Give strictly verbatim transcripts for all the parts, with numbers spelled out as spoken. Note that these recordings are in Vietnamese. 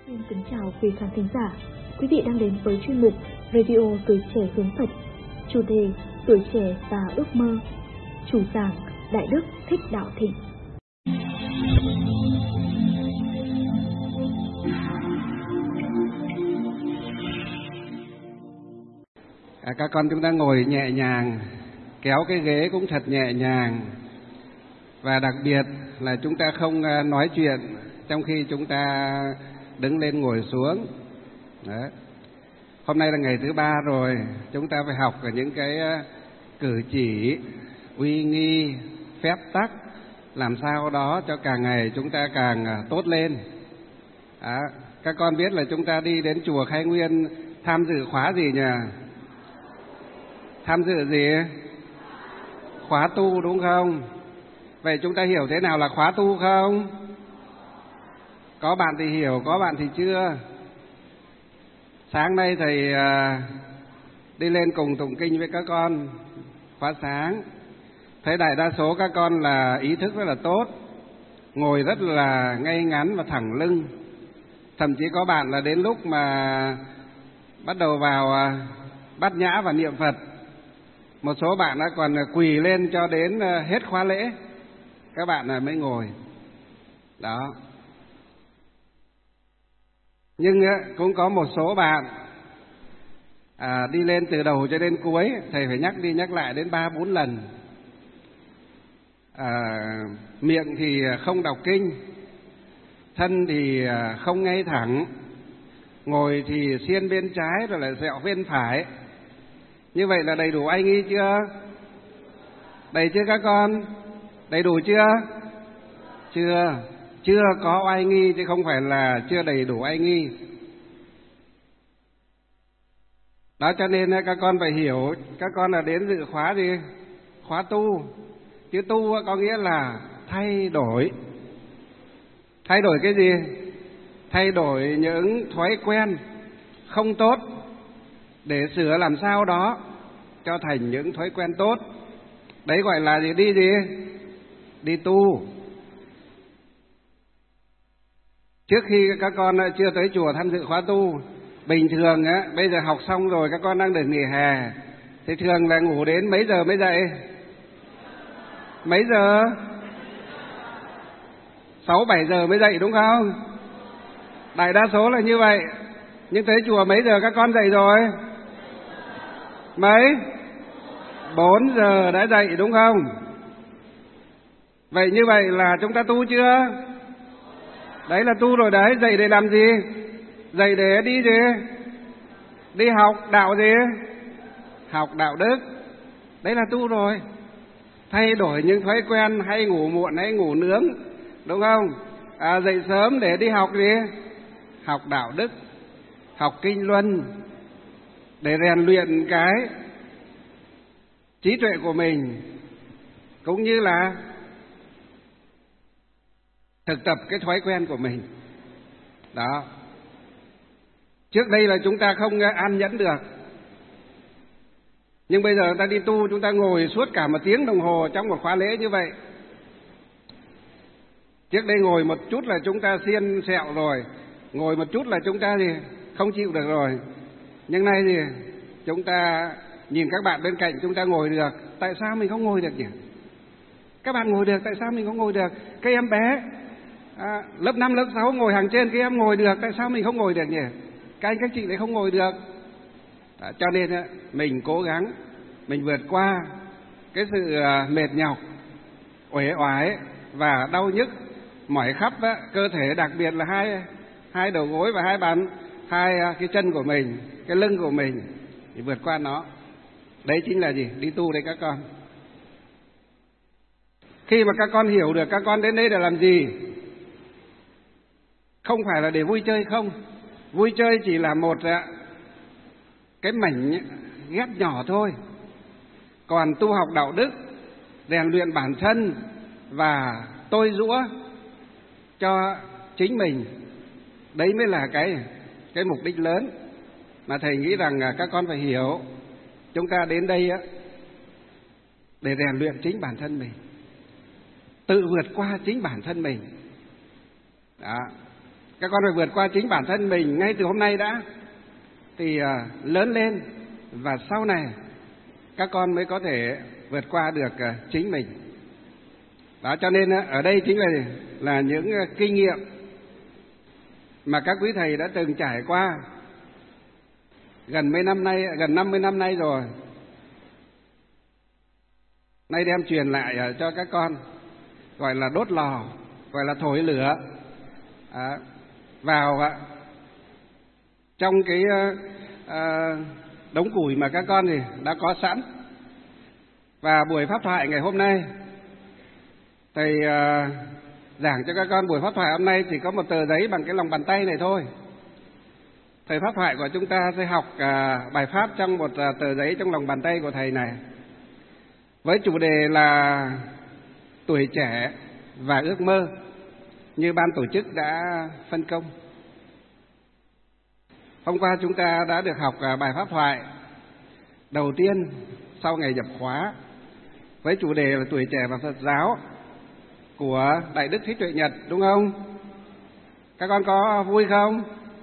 Xin kính chào quý khán thính giả. Quý vị đang đến với chuyên mục Radio Tuổi Trẻ Hướng Phật. Chủ đề Tuổi Trẻ và Ước Mơ. Chủ giảng Đại Đức Thích Đạo Thịnh. À, các con chúng ta ngồi nhẹ nhàng, kéo cái ghế cũng thật nhẹ nhàng. Và đặc biệt là chúng ta không nói chuyện trong khi chúng ta đứng lên ngồi xuống. Đấy. Hôm nay là ngày thứ ba rồi, chúng ta phải học ở những cái cử chỉ, uy nghi, phép tắc, làm sao đó cho càng ngày chúng ta càng tốt lên. À, các con biết là chúng ta đi đến chùa Khai Nguyên tham dự khóa gì nhỉ? Tham dự gì? Khóa tu đúng không? Vậy chúng ta hiểu thế nào là khóa tu không? Có bạn thì hiểu, có bạn thì chưa. Sáng nay thầy à, đi lên cùng tụng kinh với các con khóa sáng. Thấy đại đa số các con là ý thức rất là tốt, ngồi rất là ngay ngắn và thẳng lưng. Thậm chí có bạn là đến lúc mà bắt đầu vào à, bát nhã và niệm Phật, một số bạn đã còn quỳ lên cho đến hết khóa lễ, các bạn mới ngồi. Đó. Nhưng cũng có một số bạn à, đi lên từ đầu cho đến cuối, thầy phải nhắc đi nhắc lại đến ba bốn lần. À, miệng thì không đọc kinh, thân thì không ngay thẳng, ngồi thì xiên bên trái rồi lại dẹo bên phải. Như vậy là đầy đủ ai nghi chưa? Đầy chưa các con? Đầy đủ chưa? Chưa. Chưa có oai nghi chứ không phải là chưa đầy đủ oai nghi. Đó cho nên các con phải hiểu, các con là đến dự khóa gì? Khóa tu. Chứ tu có nghĩa là thay đổi. Thay đổi cái gì? Thay đổi những thói quen không tốt để sửa làm sao đó cho thành những thói quen tốt. Đấy gọi là gì? Đi gì? Đi tu. Trước khi các con chưa tới chùa tham dự khóa tu, bình thường á, bây giờ học xong rồi các con đang được nghỉ hè, thì thường là ngủ đến mấy giờ mới dậy? Mấy giờ? Sáu bảy giờ mới dậy đúng không? Đại đa số là như vậy. Nhưng tới chùa mấy giờ các con dậy rồi? Mấy? Bốn giờ đã dậy đúng không? Vậy như vậy là chúng ta tu chưa? Đấy là tu rồi đấy. Dậy để làm gì? Dậy để đi gì? Đi học đạo gì? Học đạo đức. Đấy là tu rồi. Thay đổi những thói quen hay ngủ muộn hay ngủ nướng, đúng không? À, dậy sớm để đi học gì? Học đạo đức, học kinh luân, để rèn luyện cái trí tuệ của mình, cũng như là thực tập cái thói quen của mình. Đó. Trước đây là chúng ta không an nhẫn được, nhưng bây giờ chúng ta đi tu, chúng ta ngồi suốt cả một tiếng đồng hồ trong một khóa lễ như vậy. Trước đây ngồi một chút là chúng ta xiên sẹo rồi, ngồi một chút là chúng ta gì không chịu được rồi. Nhưng nay thì chúng ta nhìn các bạn bên cạnh chúng ta ngồi được, tại sao mình không ngồi được nhỉ? Các bạn ngồi được, tại sao mình không ngồi được? Các em bé à, lớp năm, lớp sáu ngồi hàng trên, các em ngồi được, tại sao mình không ngồi được nhỉ? Các anh các chị lại không ngồi được. Đó, cho nên mình cố gắng, mình vượt qua cái sự mệt nhọc, uể oải và đau nhức mỏi khắp đó, cơ thể, đặc biệt là hai hai đầu gối và hai bàn, hai cái chân của mình, cái lưng của mình, thì vượt qua nó. Đấy chính là gì? Đi tu đấy các con. Khi mà các con hiểu được các con đến đây để làm gì, không phải là để vui chơi không. Vui chơi chỉ là một cái mảnh ghép nhỏ thôi. Còn tu học đạo đức, rèn luyện bản thân và tôi giũa cho chính mình, đấy mới là cái cái mục đích lớn mà thầy nghĩ rằng các con phải hiểu. Chúng ta đến đây á để rèn luyện chính bản thân mình, tự vượt qua chính bản thân mình. Đó. Các con phải vượt qua chính bản thân mình ngay từ hôm nay đã, thì uh, lớn lên và sau này các con mới có thể vượt qua được uh, chính mình. Đó, cho nên uh, ở đây chính là là những uh, kinh nghiệm mà các quý thầy đã từng trải qua gần mấy năm nay, gần năm mươi năm nay rồi. Nay đem truyền lại uh, cho các con, gọi là đốt lò, gọi là thổi lửa à, vào uh, trong cái uh, uh, đống củi mà các con thì đã có sẵn. Và buổi pháp thoại ngày hôm nay, thầy uh, giảng cho các con buổi pháp thoại hôm nay chỉ có một tờ giấy bằng cái lòng bàn tay này thôi. Thầy pháp thoại của chúng ta sẽ học uh, bài pháp trong một uh, tờ giấy trong lòng bàn tay của thầy này, với chủ đề là tuổi trẻ và ước mơ, như ban tổ chức đã phân công. Hôm qua chúng ta đã được học uh, bài pháp thoại đầu tiên sau ngày nhập khóa, với chủ đề là tuổi trẻ và Phật giáo của Đại Đức Thích Tuệ Nhật, đúng không? Các con có vui không?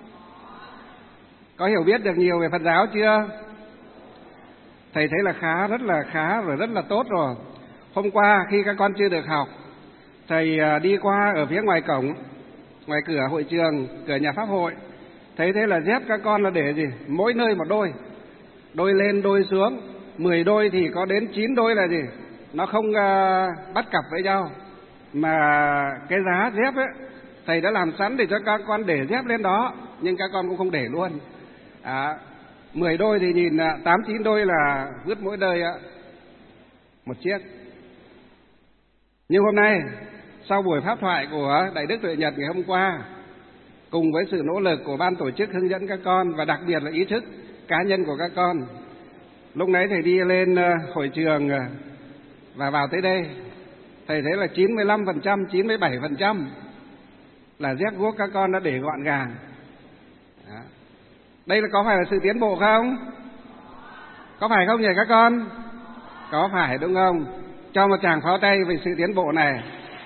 Có hiểu biết được nhiều về Phật giáo chưa? Thầy thấy là khá, rất là khá rồi, rất là tốt rồi. Hôm qua khi các con chưa được học, thầy đi qua ở phía ngoài cổng, ngoài cửa hội trường, cửa nhà pháp hội, thấy thế là dép các con là để gì? Mỗi nơi một đôi, đôi lên đôi xuống, mười đôi thì có đến chín đôi là gì? Nó không uh, bắt cặp với nhau, mà cái giá dép ấy thầy đã làm sẵn để cho các con để dép lên đó, nhưng các con cũng không để luôn. À, mười đôi thì nhìn tám chín đôi là vứt mỗi đời một chiếc. Nhưng hôm nay sau buổi pháp thoại của Đại Đức Tuệ Nhật ngày hôm qua, cùng với sự nỗ lực của ban tổ chức hướng dẫn các con và đặc biệt là ý thức cá nhân của các con, lúc nãy thầy đi lên hội trường và vào tới đây, thầy thấy là chín mươi lăm phần trăm, chín mươi bảy phần trăm là dép guốc các con đã để gọn gàng. Đó. Đây là có phải là sự tiến bộ không? Có phải không nhỉ các con? Có phải đúng không? Cho một tràng pháo tay về sự tiến bộ này.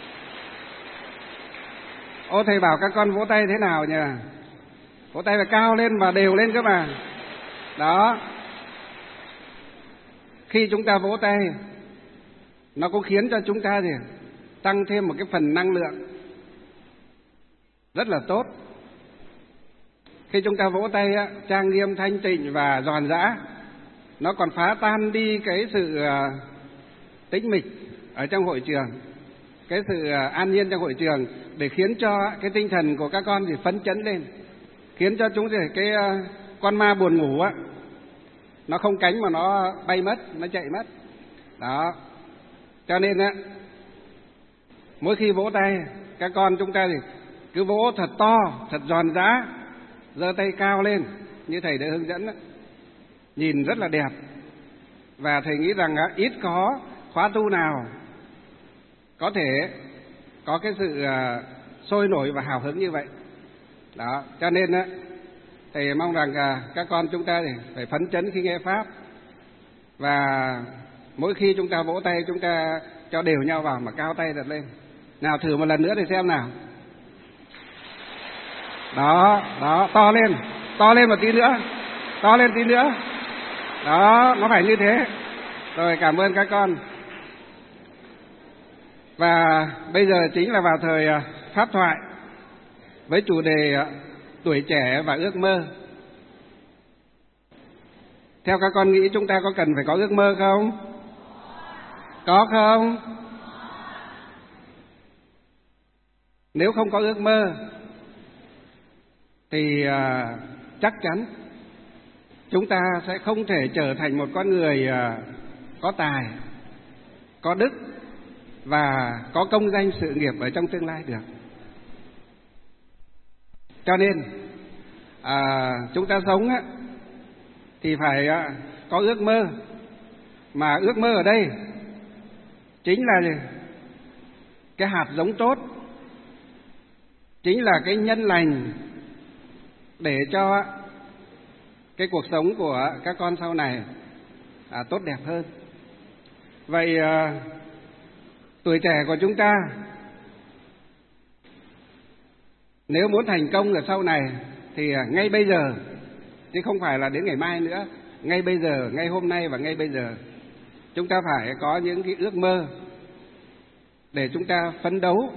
Ô, thầy bảo các con vỗ tay thế nào nhỉ? Vỗ tay phải cao lên và đều lên cơ mà. Đó. Khi chúng ta vỗ tay, nó cũng khiến cho chúng ta gì? Tăng thêm một cái phần năng lượng rất là tốt. Khi chúng ta vỗ tay á, trang nghiêm, thanh tịnh và giòn giã, nó còn phá tan đi cái sự uh, tĩnh mịch ở trong hội trường, cái sự uh, an nhiên trong hội trường, để khiến cho cái tinh thần của các con thì phấn chấn lên, khiến cho chúng thì cái uh, con ma buồn ngủ á, nó không cánh mà nó bay mất, nó chạy mất. Đó. Cho nên á, mỗi khi vỗ tay, các con chúng ta thì cứ vỗ thật to, thật giòn giã, giơ tay cao lên như thầy đã hướng dẫn đó. Nhìn rất là đẹp. Và thầy nghĩ rằng ít có khóa tu nào có thể có cái sự sôi nổi và hào hứng như vậy. Đó, cho nên đó, thầy mong rằng các con chúng ta phải phấn chấn khi nghe pháp. Và mỗi khi chúng ta vỗ tay, chúng ta cho đều nhau vào mà cao tay đặt lên. Nào, thử một lần nữa để xem nào. Đó, đó, to lên, to lên một tí nữa, to lên tí nữa. Đó, nó phải như thế. Rồi, cảm ơn các con. Và bây giờ chính là vào thời pháp thoại với chủ đề tuổi trẻ và ước mơ. Theo các con nghĩ chúng ta có cần phải có ước mơ không? Có không? Nếu không có ước mơ thì uh, chắc chắn chúng ta sẽ không thể trở thành một con người uh, có tài, có đức và có công danh sự nghiệp ở trong tương lai được. Cho nên uh, chúng ta sống á, thì phải uh, có ước mơ. Mà ước mơ ở đây chính là cái hạt giống tốt, chính là cái nhân lành để cho cái cuộc sống của các con sau này à, tốt đẹp hơn. Vậy à, tuổi trẻ của chúng ta Nếu muốn thành công ở sau này thì ngay bây giờ, chứ không phải là đến ngày mai nữa, ngay bây giờ, ngay hôm nay và ngay bây giờ, chúng ta phải có những cái ước mơ để chúng ta phấn đấu,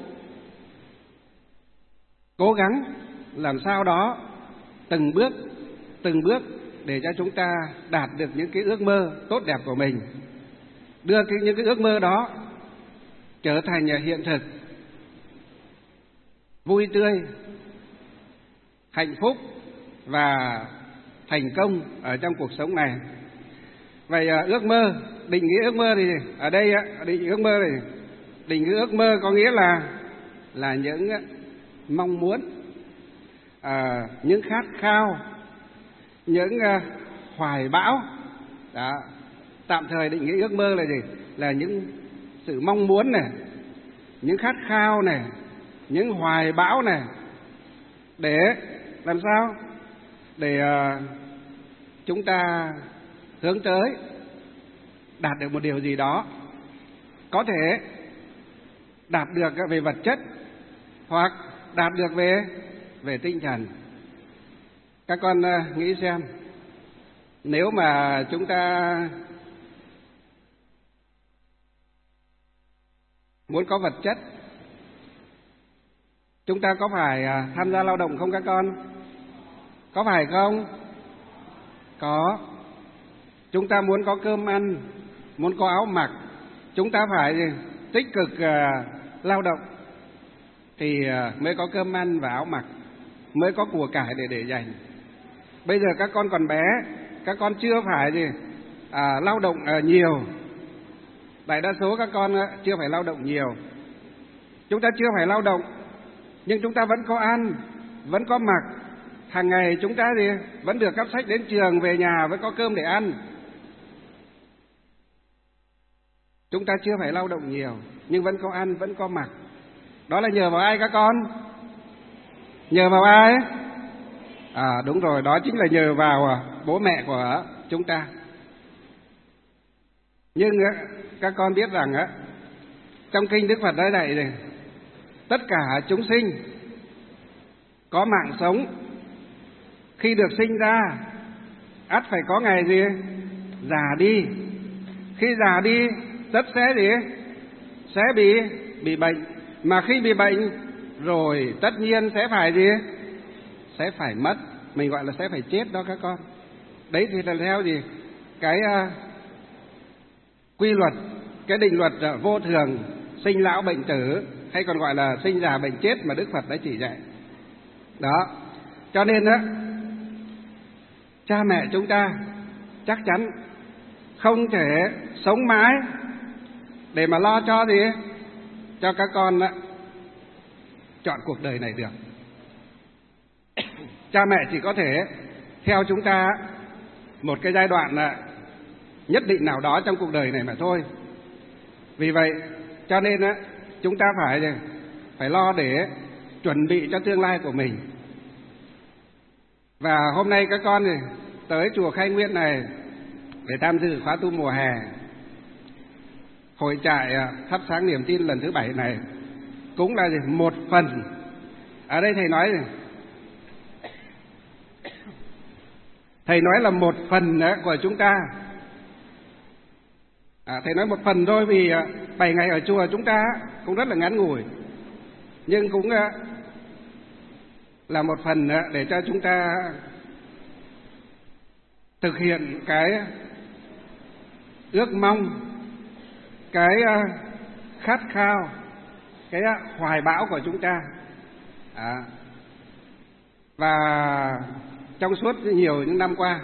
cố gắng làm sao đó từng bước, từng bước để cho chúng ta đạt được những cái ước mơ tốt đẹp của mình, đưa cái, những cái ước mơ đó trở thành hiện thực, vui tươi, hạnh phúc và thành công ở trong cuộc sống này. Vậy ước mơ, định nghĩa ước mơ thì ở đây định nghĩa ước mơ này, định nghĩa ước mơ có nghĩa là là những mong muốn, à, những khát khao, những uh, hoài bão. Đó. Tạm thời định nghĩa ước mơ là gì? Là những sự mong muốn này, những khát khao này, những hoài bão này, để làm sao? Để uh, chúng ta hướng tới đạt được một điều gì đó, có thể đạt được về vật chất hoặc đạt được về về tinh thần. Các con uh, nghĩ xem, nếu mà chúng ta muốn có vật chất, chúng ta có phải uh, tham gia lao động không các con? Có phải không? Có. Chúng ta muốn có cơm ăn, muốn có áo mặc, chúng ta phải tích cực uh, lao động thì uh, mới có cơm ăn và áo mặc, mới có của cải để để dành. Bây giờ các con còn bé, các con chưa phải gì à, lao động uh, nhiều. Đại đa số các con uh, chưa phải lao động nhiều. Chúng ta chưa phải lao động, nhưng chúng ta vẫn có ăn, vẫn có mặc. Hàng ngày chúng ta thì vẫn được cắp sách đến trường, về nhà vẫn có cơm để ăn. Chúng ta chưa phải lao động nhiều, nhưng vẫn có ăn, vẫn có mặc. Đó là nhờ vào ai các con? Nhờ vào ai? À đúng rồi, đó chính là nhờ vào bố mẹ của chúng ta. Nhưng các con biết rằng á, trong kinh Đức Phật đã dạy này, tất cả chúng sinh có mạng sống, khi được sinh ra ắt phải có ngày gì? Già đi. Khi già đi tất sẽ gì? Sẽ bị bị bệnh. Mà khi bị bệnh rồi tất nhiên sẽ phải gì? Sẽ phải mất. Mình gọi là sẽ phải chết đó các con. Đấy thì là theo gì? Cái uh, quy luật, cái định luật uh, vô thường, sinh lão bệnh tử, hay còn gọi là sinh già bệnh chết mà Đức Phật đã chỉ dạy. Đó. Cho nên đó, cha mẹ chúng ta chắc chắn không thể sống mãi để mà lo cho gì? Cho các con đó, chọn cuộc đời này được. Cha mẹ chỉ có thể theo chúng ta một cái giai đoạn nhất định nào đó trong cuộc đời này mà thôi. Vì vậy cho nên á, chúng ta phải phải lo để chuẩn bị cho tương lai của mình. Và hôm nay các con thì tới chùa Khai Nguyên này để tham dự khóa tu mùa hè, hội trại thắp sáng niềm tin lần thứ bảy này cũng là một phần. Ở đây thầy nói thầy nói là một phần của chúng ta. À, thầy nói một phần thôi vì bảy ngày ở chùa chúng ta cũng rất là ngắn ngủi, nhưng cũng là một phần để cho chúng ta thực hiện cái ước mong, cái khát khao, cái hoài bão của chúng ta. À, và trong suốt nhiều những năm qua,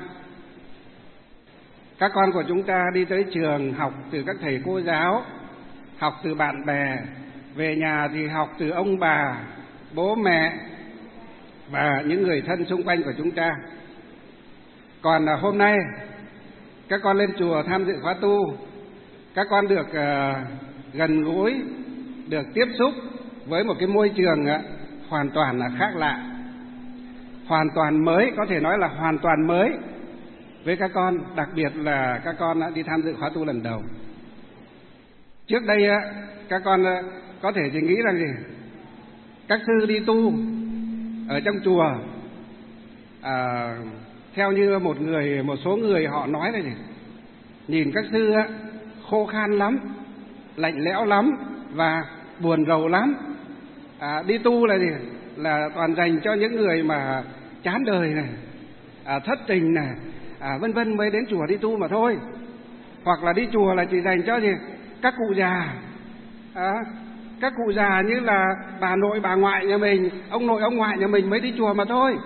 các con của chúng ta đi tới trường học từ các thầy cô giáo, học từ bạn bè, về nhà thì học từ ông bà, bố mẹ và những người thân xung quanh của chúng ta. Còn hôm nay các con lên chùa tham dự khóa tu, các con được uh, gần gũi, được tiếp xúc với một cái môi trường uh, hoàn toàn là khác lạ, hoàn toàn mới, có thể nói là hoàn toàn mới với các con, đặc biệt là các con đã đi tham dự khóa tu lần đầu. Trước đây uh, các con uh, có thể chỉ nghĩ rằng gì? Các sư đi tu ở trong chùa, à, theo như một người một số người họ nói này, nhìn các sư á, khô khan lắm, lạnh lẽo lắm và buồn rầu lắm. À, đi tu là gì? Là toàn dành cho những người mà chán đời này, à, thất tình này, à, vân vân mới đến chùa đi tu mà thôi. Hoặc là đi chùa là chỉ dành cho gì? Các cụ già, à, các cụ già như là bà nội bà ngoại nhà mình, ông nội ông ngoại nhà mình mới đi chùa mà thôi.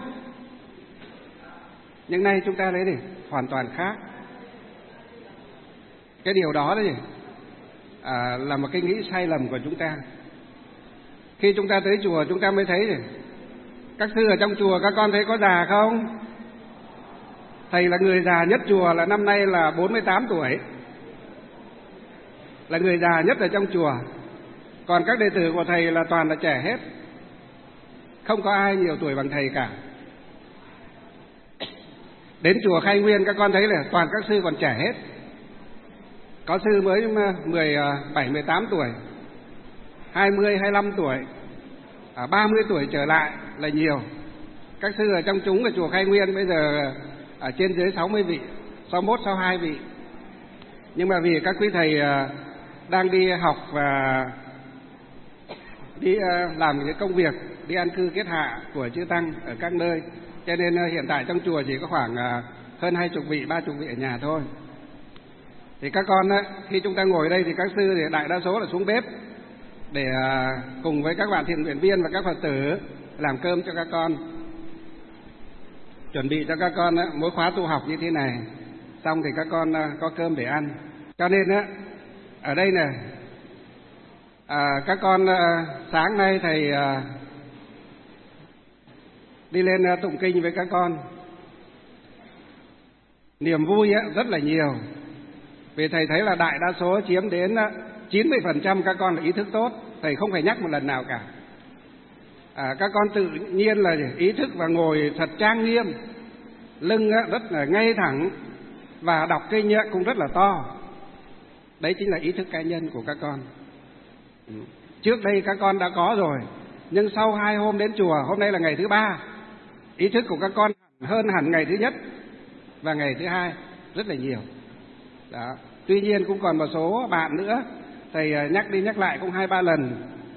Nhưng nay chúng ta lấy gì? Hoàn toàn khác. Cái điều đó đấy à, là một cái nghĩ sai lầm của chúng ta. Khi chúng ta tới chùa chúng ta mới thấy gì? Các sư ở trong chùa các con thấy có già không? Thầy là người già nhất chùa, là năm nay là bốn mươi tám tuổi, là người già nhất ở trong chùa. Còn các đệ tử của thầy là toàn là trẻ hết, không có ai nhiều tuổi bằng thầy cả. Đến chùa Khai Nguyên các con thấy là toàn các sư còn trẻ hết. Có sư mới mười bảy, mười tám tuổi, hai mươi, hai mươi lăm tuổi, à, ba mươi tuổi trở lại là nhiều. Các sư ở trong chúng ở chùa Khai Nguyên bây giờ ở trên dưới sáu mươi vị, sáu mươi mốt, sáu mươi hai vị. Nhưng mà vì các quý thầy đang đi học và đi làm cái công việc, đi an cư kết hạ của chư tăng ở các nơi, cho nên hiện tại trong chùa chỉ có khoảng hơn hai chục vị, ba chục vị ở nhà thôi. Thì các con khi chúng ta ngồi đây thì các sư thì đại đa số là xuống bếp để cùng với các bạn thiện nguyện viên và các Phật tử làm cơm cho các con, chuẩn bị cho các con mỗi khóa tu học như thế này, xong thì các con có cơm để ăn. Cho nên ở đây này, à, các con sáng nay thầy đi lên tụng kinh với các con, niềm vui rất là nhiều. Vì thầy thấy là đại đa số chiếm đến chín mươi phần trăm các con là ý thức tốt, thầy không phải nhắc một lần nào cả. À, các con tự nhiên là ý thức và ngồi thật trang nghiêm, lưng rất là ngay thẳng và đọc kinh cũng rất là to. Đấy chính là ý thức cá nhân của các con. Trước đây các con đã có rồi, nhưng sau hai hôm đến chùa, hôm nay là ngày thứ ba, ý thức của các con hơn hẳn ngày thứ nhất và ngày thứ hai rất là nhiều. Đó. Tuy nhiên cũng còn một số bạn nữa, thầy nhắc đi nhắc lại cũng hai ba lần.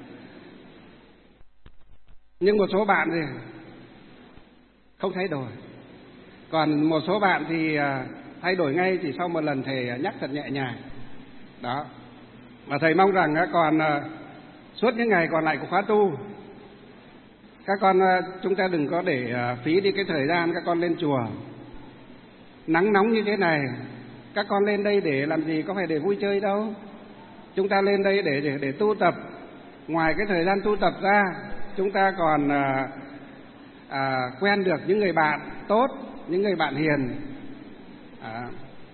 Nhưng một số bạn thì không thay đổi. Còn một số bạn thì thay đổi ngay chỉ sau một lần thầy nhắc thật nhẹ nhàng. Đó. Và thầy mong rằng còn suốt những ngày còn lại của khóa tu, các con chúng ta đừng có để phí đi cái thời gian các con lên chùa. Nắng nóng như thế này, các con lên đây để làm gì, có phải để vui chơi đâu. Chúng ta lên đây để để, để tu tập. Ngoài cái thời gian tu tập ra, chúng ta còn à, à, quen được những người bạn tốt, những người bạn hiền. À,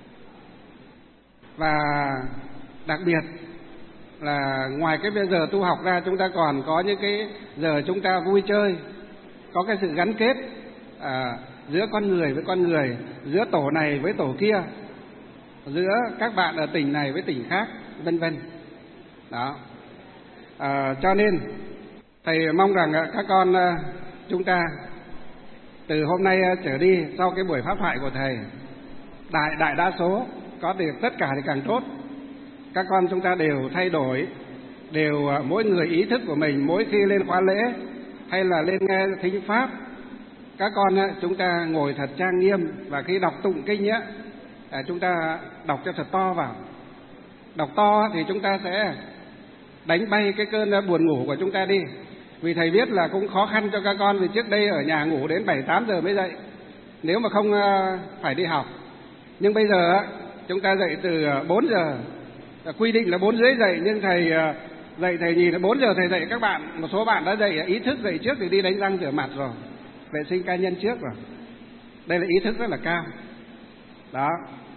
và đặc biệt là ngoài cái giờ tu học ra, chúng ta còn có những cái giờ chúng ta vui chơi, có cái sự gắn kết à, giữa con người với con người, giữa tổ này với tổ kia, giữa các bạn ở tỉnh này với tỉnh khác, vân vân. Đó. À, cho nên thầy mong rằng các con chúng ta từ hôm nay trở đi, sau cái buổi pháp thoại của thầy, đại đại đa số có được tất cả thì càng tốt. Các con chúng ta đều thay đổi, đều mỗi người ý thức của mình, mỗi khi lên khóa lễ hay là lên nghe thính pháp, các con chúng ta ngồi thật trang nghiêm, và khi đọc tụng kinh á, chúng ta đọc cho thật to vào. Đọc to thì chúng ta sẽ đánh bay cái cơn buồn ngủ của chúng ta đi. Vì thầy biết là cũng khó khăn cho các con, vì trước đây ở nhà ngủ đến bảy tám giờ mới dậy, nếu mà không phải đi học. Nhưng bây giờ chúng ta dậy từ bốn giờ, quy định là bốn rưỡi dậy, nhưng thầy dậy thầy nhìn là bốn giờ thầy dậy các bạn, một số bạn đã dậy ý thức dậy trước thì đi đánh răng rửa mặt rồi, vệ sinh cá nhân trước rồi. Đây là ý thức rất là cao. Đó.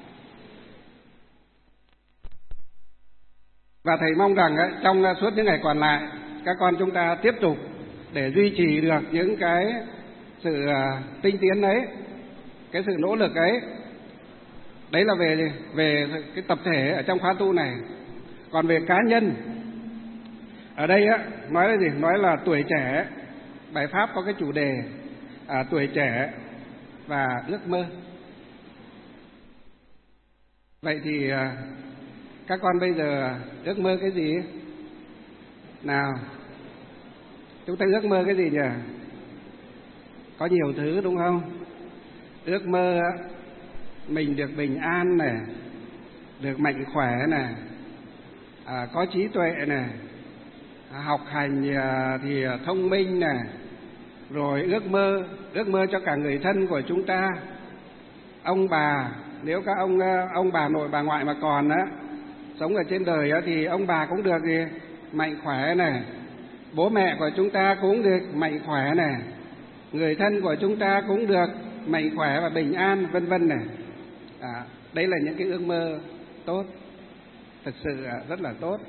Và thầy mong rằng trong suốt những ngày còn lại, các con chúng ta tiếp tục để duy trì được những cái sự tinh tiến ấy, cái sự nỗ lực ấy. Đấy là về về cái tập thể ở trong khóa tu này. Còn về cá nhân, ở đây á, nói là gì? Nói là tuổi trẻ bài pháp có cái chủ đề à, tuổi trẻ và ước mơ. Vậy thì à, các con bây giờ ước mơ cái gì? Nào, chúng ta ước mơ cái gì nhỉ? Có nhiều thứ đúng không? Ước mơ mình được bình an này, được mạnh khỏe này, à, có trí tuệ này, học hành thì thông minh này, rồi ước mơ ước mơ cho cả người thân của chúng ta, ông bà, nếu các ông ông bà nội bà ngoại mà còn á sống ở trên đời á, thì ông bà cũng được gì mạnh khỏe này, bố mẹ của chúng ta cũng được mạnh khỏe này, người thân của chúng ta cũng được mạnh khỏe và bình an, vân vân này. À, đây là những cái ước mơ tốt, thực sự rất là tốt.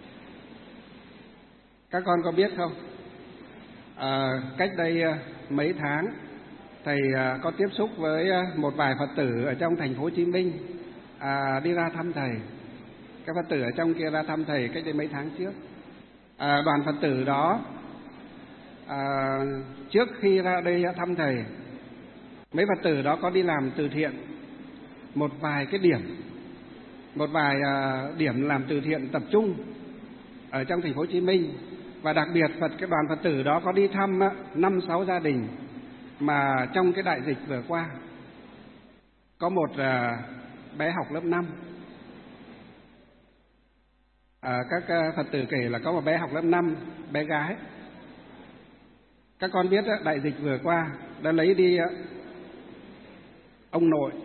Các con có biết không? À, cách đây mấy tháng thầy có tiếp xúc với một vài Phật tử ở trong thành phố Hồ Chí Minh, à, đi ra thăm thầy. Các Phật tử ở trong kia ra thăm thầy cách đây mấy tháng trước. À, đoàn Phật tử đó à, trước khi ra đây thăm thầy, mấy Phật tử đó có đi làm từ thiện một vài cái điểm, một vài à, điểm làm từ thiện tập trung ở trong thành phố Hồ Chí Minh. Và đặc biệt Phật cái đoàn Phật tử đó có đi thăm năm sáu gia đình mà trong cái đại dịch vừa qua. Có một à, bé học lớp năm, à, các Phật tử kể là có một bé học lớp năm, bé gái. Các con biết đại dịch vừa qua đã lấy đi ông nội,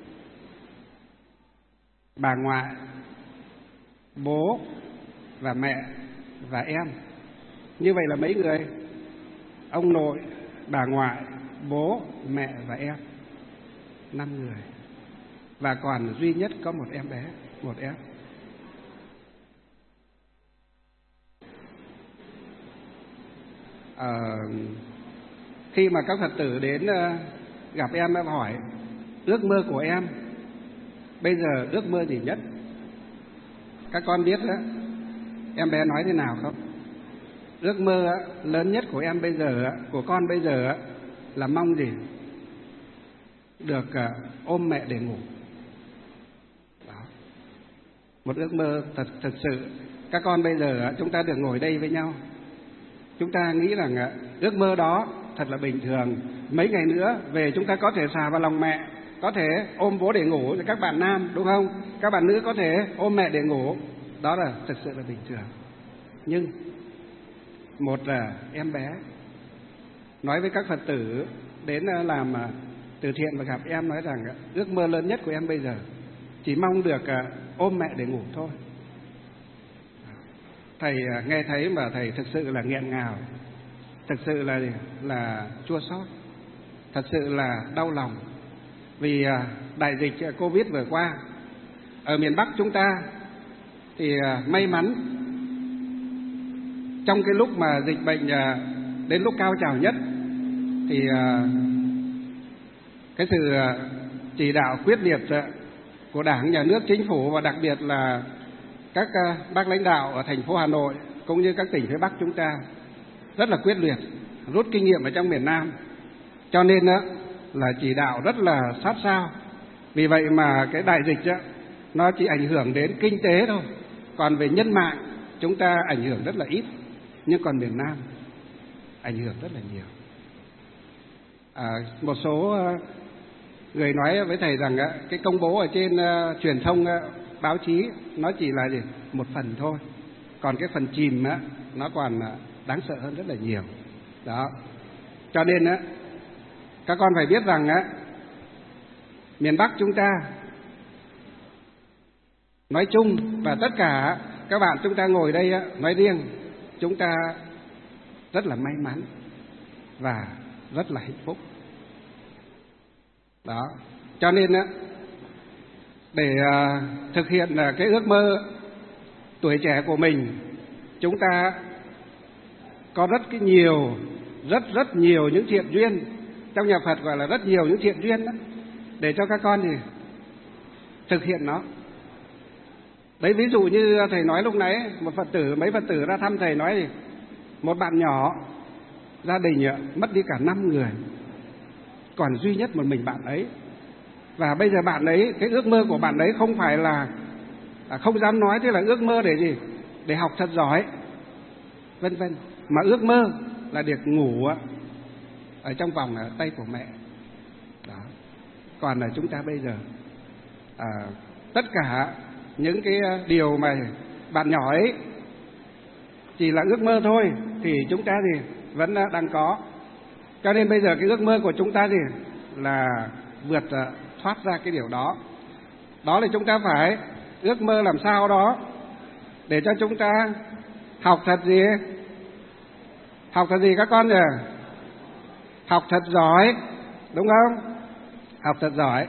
bà ngoại, bố và mẹ và em. Như vậy là mấy người? Ông nội, bà ngoại, bố, mẹ và em. Năm người. Và còn duy nhất có một em bé, một em. À, khi mà các Phật tử đến gặp em, em hỏi ước mơ của em bây giờ ước mơ gì nhất? Các con biết đó, em bé nói thế nào không? Ước mơ lớn nhất của em bây giờ, của con bây giờ là mong gì? Được ôm mẹ để ngủ. Đó. Một ước mơ thật thật sự. Các con bây giờ chúng ta được ngồi đây với nhau, chúng ta nghĩ rằng ước mơ đó thật là bình thường. Mấy ngày nữa về chúng ta có thể xà vào lòng mẹ, có thể ôm bố để ngủ. Các bạn nam đúng không? Các bạn nữ có thể ôm mẹ để ngủ. Đó là thực sự là bình thường. Nhưng một là em bé nói với các Phật tử đến làm từ thiện và gặp em, nói rằng ước mơ lớn nhất của em bây giờ chỉ mong được ôm mẹ để ngủ thôi. Thầy nghe thấy mà thầy thực sự là nghẹn ngào, thực sự là là chua xót, thật sự là đau lòng. Vì đại dịch Covid vừa qua ở miền Bắc chúng ta thì may mắn trong cái lúc mà dịch bệnh đến lúc cao trào nhất thì cái sự chỉ đạo quyết liệt của Đảng, Nhà nước, Chính phủ và đặc biệt là các bác lãnh đạo ở thành phố Hà Nội cũng như các tỉnh phía Bắc chúng ta rất là quyết liệt, rút kinh nghiệm ở trong miền Nam, cho nên là chỉ đạo rất là sát sao. Vì vậy mà cái đại dịch nó chỉ ảnh hưởng đến kinh tế thôi, còn về nhân mạng chúng ta ảnh hưởng rất là ít, nhưng còn miền Nam ảnh hưởng rất là nhiều. À, một số người nói với thầy rằng cái công bố ở trên truyền thông báo chí nó chỉ là gì? Một phần thôi, còn cái phần chìm á nó còn đáng sợ hơn rất là nhiều. Đó, cho nên á các con phải biết rằng á miền Bắc chúng ta nói chung và tất cả các bạn chúng ta ngồi đây á nói riêng, chúng ta rất là may mắn và rất là hạnh phúc. Đó, cho nên á để uh, thực hiện uh, cái ước mơ tuổi trẻ của mình, chúng ta có rất cái nhiều, rất rất nhiều những thiện duyên. Trong nhà Phật gọi là rất nhiều những thiện duyên đó, để cho các con thì thực hiện nó. Đấy, ví dụ như thầy nói lúc nãy, một Phật tử, mấy Phật tử ra thăm thầy nói thì một bạn nhỏ gia đình mất đi cả năm người, còn duy nhất một mình bạn ấy. Và bây giờ bạn ấy, cái ước mơ của bạn ấy không phải là à, không dám nói thế là ước mơ để gì? Để học thật giỏi, vân vân, mà ước mơ là được ngủ ở trong vòng tay của mẹ. Đó. Còn là chúng ta bây giờ à, tất cả những cái điều mà bạn nhỏ ấy chỉ là ước mơ thôi, thì chúng ta thì vẫn đang có. Cho nên bây giờ cái ước mơ của chúng ta thì là vượt thoát ra cái điều đó. Đó là chúng ta phải ước mơ làm sao đó để cho chúng ta học thật gì? Học thật gì các con nhỉ? Học thật giỏi, đúng không? Học thật giỏi.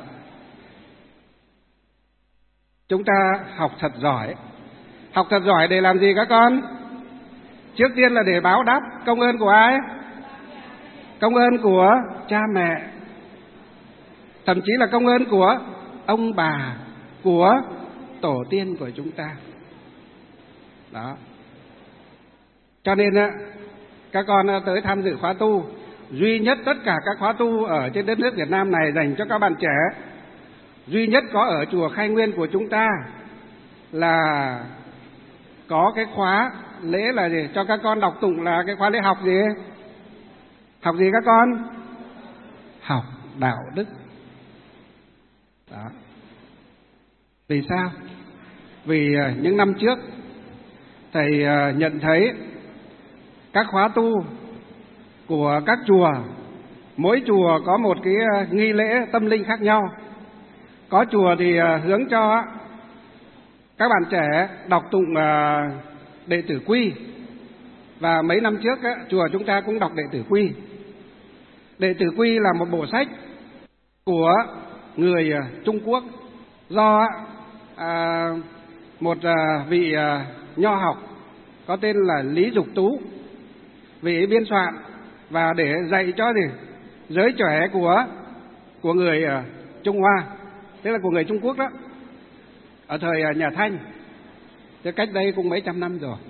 Chúng ta học thật giỏi. Học thật giỏi để làm gì các con? Trước tiên là để báo đáp công ơn của ai? Công ơn của cha mẹ, thậm chí là công ơn của ông bà, của tổ tiên của chúng ta. Đó. Cho nên các con tới tham dự khóa tu, duy nhất tất cả các khóa tu ở trên đất nước Việt Nam này dành cho các bạn trẻ, duy nhất có ở chùa Khai Nguyên của chúng ta là có cái khóa lễ là gì? Cho các con đọc tụng là cái khóa lễ học gì? Học gì các con? Học đạo đức. Đó. Vì sao? Vì những năm trước thầy nhận thấy các khóa tu của các chùa, mỗi chùa có một cái nghi lễ tâm linh khác nhau. Có chùa thì hướng cho các bạn trẻ đọc tụng đệ tử quy, và mấy năm trước chùa chúng ta cũng đọc đệ tử quy. Đệ tử quy là một bộ sách của người Trung Quốc do à, một à, vị à, nho học có tên là Lý Dục Tú, vị biên soạn, và để dạy cho gì? Giới trẻ của của người à, Trung Hoa, tức là của người Trung Quốc đó, ở thời à, nhà Thanh, chứ cách đây cũng mấy trăm năm rồi.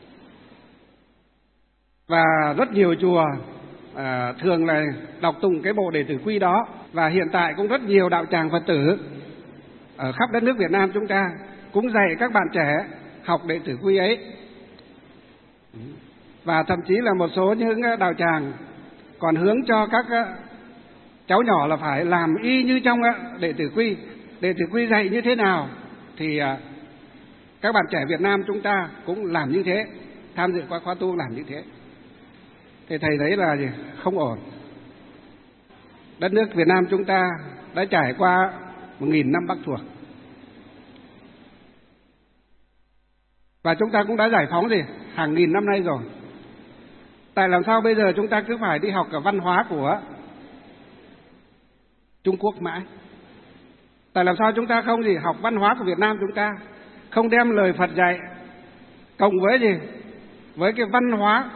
Và rất nhiều chùa à, thường là đọc tụng cái bộ đệ tử quy đó, và hiện tại cũng rất nhiều đạo tràng Phật tử ở khắp đất nước Việt Nam chúng ta cũng dạy các bạn trẻ học đệ tử quy ấy. Và thậm chí là một số những đạo tràng còn hướng cho các cháu nhỏ là phải làm y như trong đệ tử quy. Đệ tử quy dạy như thế nào thì các bạn trẻ Việt Nam chúng ta cũng làm như thế, tham dự qua khóa tu làm như thế. Thì thầy thấy là gì? Không ổn. Đất nước Việt Nam chúng ta đã trải qua một nghìn năm Bắc thuộc, và chúng ta cũng đã giải phóng gì hàng nghìn năm nay rồi. Tại làm sao bây giờ chúng ta cứ phải đi học cả văn hóa của Trung Quốc mãi? Tại làm sao chúng ta không gì học văn hóa của Việt Nam chúng ta, không đem lời Phật dạy cộng với gì với cái văn hóa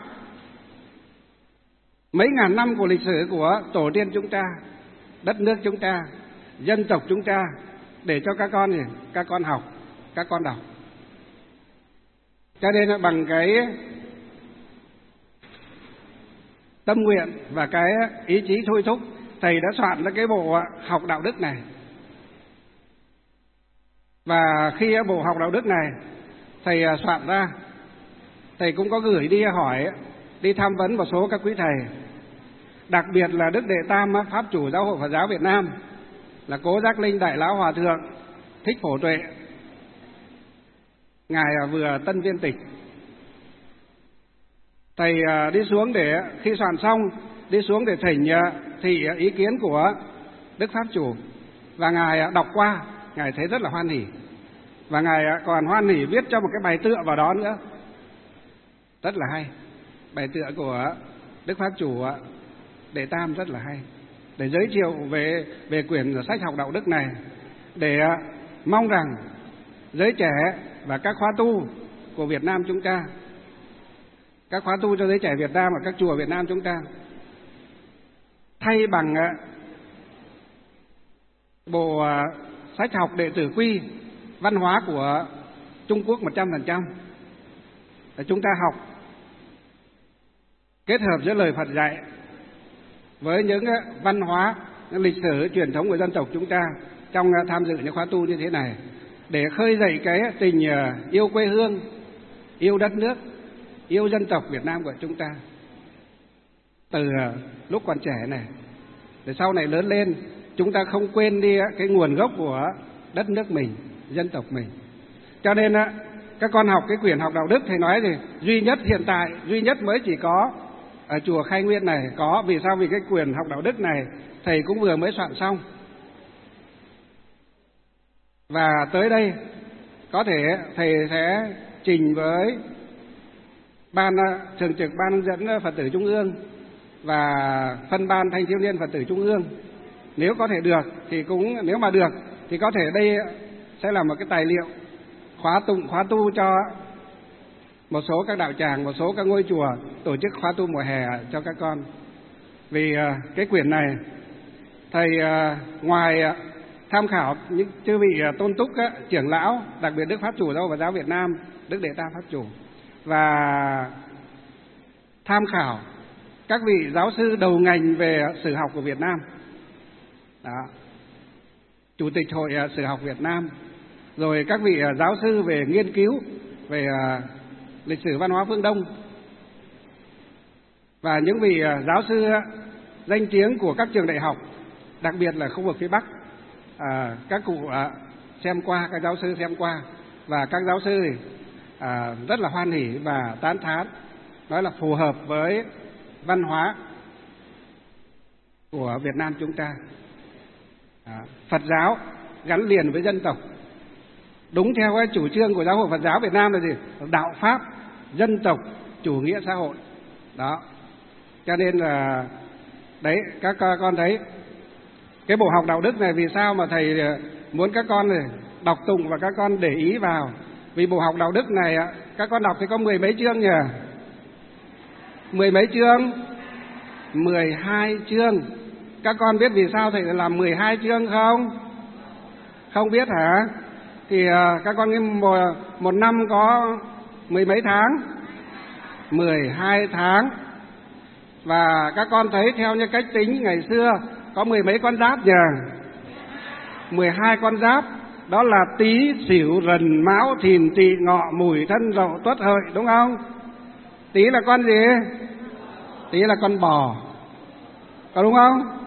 mấy ngàn năm của lịch sử của tổ tiên chúng ta, đất nước chúng ta, dân tộc chúng ta, để cho các con gì các con học, các con đọc. Cho nên bằng cái tâm nguyện và cái ý chí thôi thúc, thầy đã soạn ra cái bộ học đạo đức này. Và khi bộ học đạo đức này thầy soạn ra, thầy cũng có gửi đi hỏi, đi tham vấn một số các quý thầy, đặc biệt là Đức Đệ Tam Pháp Chủ Giáo hội Phật giáo Việt Nam là Cố Giác Linh Đại Lão Hòa Thượng Thích Phổ Tuệ. Ngài vừa tân viên tịch. Thầy đi xuống để khi soạn xong, đi xuống để thỉnh thị ý kiến của Đức Pháp Chủ, và Ngài đọc qua, Ngài thấy rất là hoan hỉ, và Ngài còn hoan hỉ viết cho một cái bài tựa vào đó nữa, rất là hay. Bài tựa của Đức Pháp Chủ Đệ Tam rất là hay, để giới thiệu về về quyển sách học đạo đức này, để mong rằng giới trẻ và các khóa tu của Việt Nam chúng ta, các khóa tu cho giới trẻ Việt Nam và các chùa Việt Nam chúng ta, thay bằng bộ sách học đệ tử quy văn hóa của Trung Quốc một trăm phần trăm, chúng ta học kết hợp giữa lời Phật dạy với những văn hóa, những lịch sử truyền thống của dân tộc chúng ta trong tham dự những khóa tu như thế này, để khơi dậy cái tình yêu quê hương, yêu đất nước, yêu dân tộc Việt Nam của chúng ta từ lúc còn trẻ này, để sau này lớn lên chúng ta không quên đi cái nguồn gốc của đất nước mình, dân tộc mình. Cho nên các con học cái quyển học đạo đức, thầy nói thì duy nhất hiện tại, duy nhất mới chỉ có ở chùa Khai Nguyên này có. Vì sao? Vì cái quyển học đạo đức này thầy cũng vừa mới soạn xong, và tới đây có thể thầy sẽ trình với ban thường trực ban dẫn Phật tử Trung ương và phân ban thanh thiếu niên Phật tử Trung ương. Nếu có thể được thì cũng, nếu mà được thì có thể đây sẽ là một cái tài liệu khóa tụng, khóa tu cho một số các đạo tràng, một số các ngôi chùa tổ chức khóa tu mùa hè cho các con. Vì cái quyển này thầy ngoài tham khảo những chư vị tôn túc trưởng lão, đặc biệt Đức Pháp Chủ Giáo Phật giáo Việt Nam, Đức Đệ Tam Pháp Chủ, và tham khảo các vị giáo sư đầu ngành về sử học của Việt Nam. Đó. Chủ tịch Hội Sử học Việt Nam, rồi các vị giáo sư về nghiên cứu về lịch sử văn hóa phương Đông, và những vị giáo sư danh tiếng của các trường đại học, đặc biệt là khu vực phía Bắc. À, các cụ à, xem qua, các giáo sư xem qua, và các giáo sư thì à, rất là hoan hỉ và tán thán, nói là phù hợp với văn hóa của Việt Nam chúng ta. À, Phật giáo gắn liền với dân tộc, đúng theo cái chủ trương của Giáo hội Phật giáo Việt Nam là gì? Đạo pháp dân tộc chủ nghĩa xã hội. Đó. Cho nên là đấy, các con thấy cái bộ học đạo đức này vì sao mà thầy muốn các con này đọc tụng và các con để ý vào. Vì bộ học đạo đức này các con đọc thì có mười mấy chương nhỉ? Mười mấy chương? Mười hai chương. Các con biết vì sao thầy làm mười hai chương không? Không biết hả? Thì các con nghĩ một, một năm có mười mấy tháng? Mười hai tháng. Và các con thấy theo như cách tính ngày xưa có mười mấy con giáp nhỉ? Mười hai con giáp. Đó là Tý, Sửu, Dần, Mão, Thìn, Tỵ, Ngọ, Mùi, Thân, Dậu, Tuất, Hợi, đúng không? Tý là con gì? Tý là con bò, có đúng không?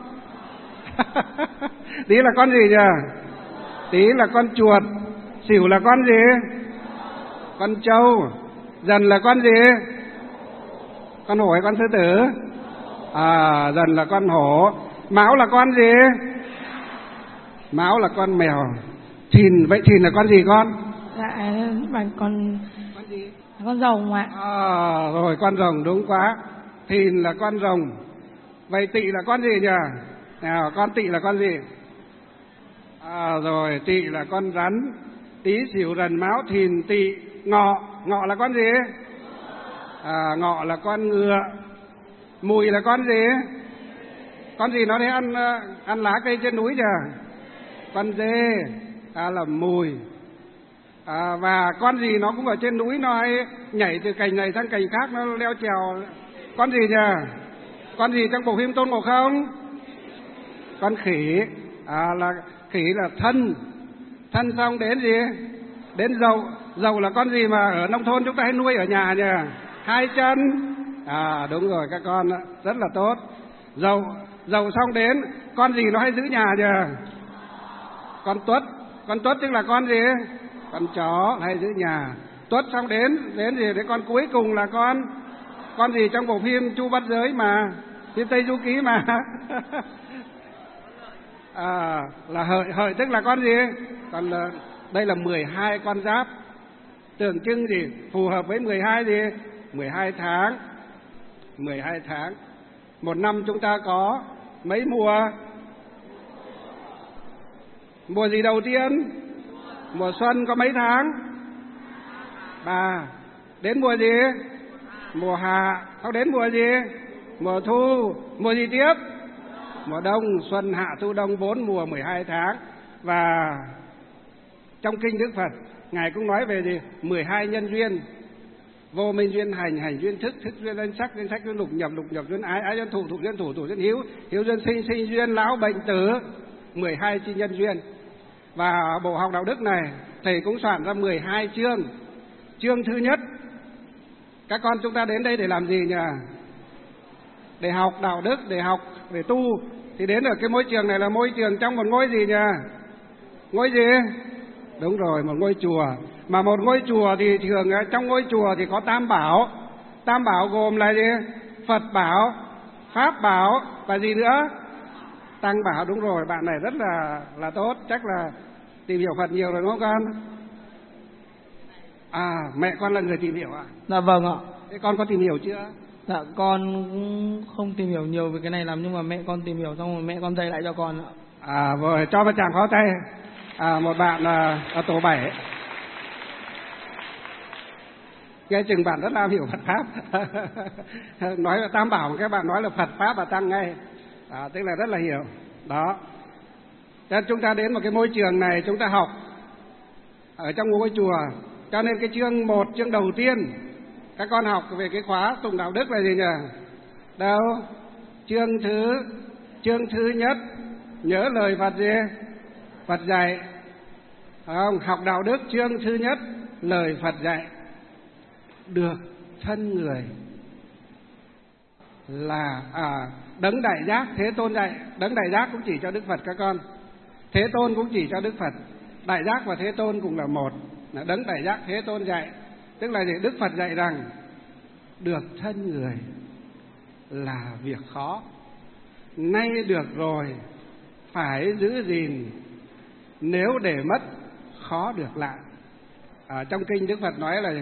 Tý là con gì nhỉ? Tý là con chuột. Sửu là con gì? Con trâu. Dần là con gì? Con hổ hay con sư tử? À, Dần là con hổ. Mão là con gì? Mão là con mèo. Thìn, vậy Thìn là con gì con? Dạ, bằng con... Con gì? Con rồng ạ. À, rồi con rồng, đúng quá. Thìn là con rồng. Vậy Tỵ là con gì nhỉ? Nào, con Tỵ là con gì? À, rồi, Tỵ là con rắn. Tý, Sửu, Dần, Mão, Thìn, Tỵ, Ngọ. Ngọ là con gì? À, Ngọ là con ngựa. Mùi là con gì? Con gì nó thấy ăn ăn lá cây trên núi nhỉ? Con dê. À, là mùi. À, và con gì nó cũng ở trên núi, nó hay nhảy từ cành này sang cành khác, nó leo trèo. Con gì nhỉ? Con gì trong bộ phim Tôn Ngộ Không? Con khỉ. À, là khỉ là thân. Thân xong đến gì? Đến dậu. Dậu là con gì mà ở nông thôn chúng ta hay nuôi ở nhà nhỉ? Hai chân. À, đúng rồi các con, rất là tốt. Dậu. Dậu xong đến con gì nó hay giữ nhà nhỉ? Con Tuất. Con Tuất tức là con gì? Con chó hay giữ nhà. Tuất xong đến đến gì? Đến con cuối cùng là con con gì trong bộ phim Chu Bắt Giới mà, phim Tây Du Ký mà. À, là Hợi. Hợi tức là con gì? Còn đây là mười hai con giáp, tượng trưng gì? Phù hợp với mười hai gì? mười hai tháng. mười hai tháng. Một năm chúng ta có mấy mùa? Mùa gì đầu tiên? Mùa xuân có mấy tháng? Ba. Đến mùa gì? Mùa hạ. Sau đến mùa gì? Mùa thu. Mùa gì tiếp? Mùa đông. Xuân, hạ, thu, đông, bốn mùa, mười hai tháng. Và trong kinh Đức Phật Ngài cũng nói về gì? mười hai nhân duyên. Vô minh duyên hành, hành duyên thức, thức duyên danh sắc, danh sắc duyên lục nhập, lục nhập duyên ái, ái duyên thụ, thụ duyên thủ, thủ duyên hiếu, hiếu duyên sinh, sinh duyên lão bệnh tử, mười hai chi nhân duyên. Và bộ học đạo đức này thầy cũng soạn ra mười hai chương. Chương thứ nhất, các con chúng ta đến đây để làm gì nhỉ? Để học đạo đức, để học, để tu. Thì đến ở cái môi trường này là môi trường trong một ngôi gì nhỉ? Ngôi gì? Đúng rồi, một ngôi chùa. Mà một ngôi chùa thì thường trong ngôi chùa thì có tam bảo. Tam bảo gồm là gì? Phật bảo, Pháp bảo và gì nữa? Tăng bảo. Đúng rồi, bạn này rất là là tốt, chắc là tìm hiểu Phật nhiều rồi đúng không con? À, mẹ con là người tìm hiểu à? Dạ vâng ạ. Thế con có tìm hiểu chưa? Dạ con cũng không tìm hiểu nhiều về cái này lắm, nhưng mà mẹ con tìm hiểu xong rồi mẹ con dạy lại cho con ạ. À rồi, cho một tràng pháo tay. À, một bạn là ở tổ bảy. Nghe chừng bạn rất là hiểu Phật Pháp. Nói là tam bảo, các bạn nói là Phật Pháp và Tăng ngay. À, tức là rất là hiểu. Đó. Cho chúng ta đến một cái môi trường này chúng ta học ở trong ngôi chùa. Cho nên cái chương một, chương đầu tiên các con học về cái khóa tụng đạo đức là gì nhỉ? Đâu? Chương thứ chương thứ nhất, nhớ lời Phật gì? Phật dạy. Phải không? Học đạo đức chương thứ nhất, lời Phật dạy. Được thân người là à, đấng đại giác Thế Tôn dạy. Đấng đại giác cũng chỉ cho Đức Phật các con. Thế Tôn cũng chỉ cho Đức Phật. Đại giác và Thế Tôn cũng là một. Là đấng đại giác Thế Tôn dạy. Tức là gì? Đức Phật dạy rằng được thân người là việc khó, nay được rồi phải giữ gìn, nếu để mất khó được lại. Ở trong kinh Đức Phật nói là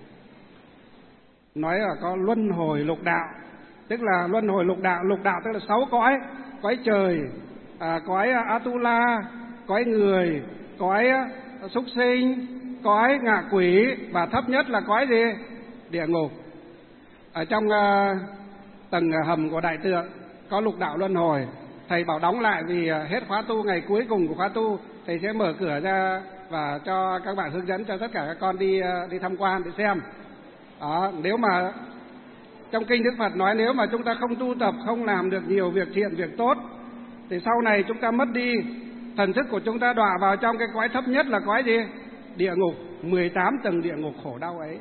nói là có luân hồi lục đạo. Tức là luân hồi lục đạo. Lục đạo tức là sáu cõi: cõi trời, à, cõi Atula, cõi người, cõi súc sinh, cõi ngạ quỷ, và thấp nhất là cõi gì? Địa ngục. Ở trong uh, tầng hầm của Đại Tượng có lục đạo luân hồi. Thầy bảo đóng lại vì uh, hết khóa tu, ngày cuối cùng của khóa tu thầy sẽ mở cửa ra và cho các bạn hướng dẫn cho tất cả các con đi uh, đi tham quan để xem. Đó, nếu mà trong kinh Đức Phật nói nếu mà chúng ta không tu tập, không làm được nhiều việc thiện, việc tốt, thì sau này chúng ta mất đi, thần thức của chúng ta đọa vào trong cái cõi thấp nhất là cõi gì? Địa ngục, mười tám tầng địa ngục khổ đau ấy.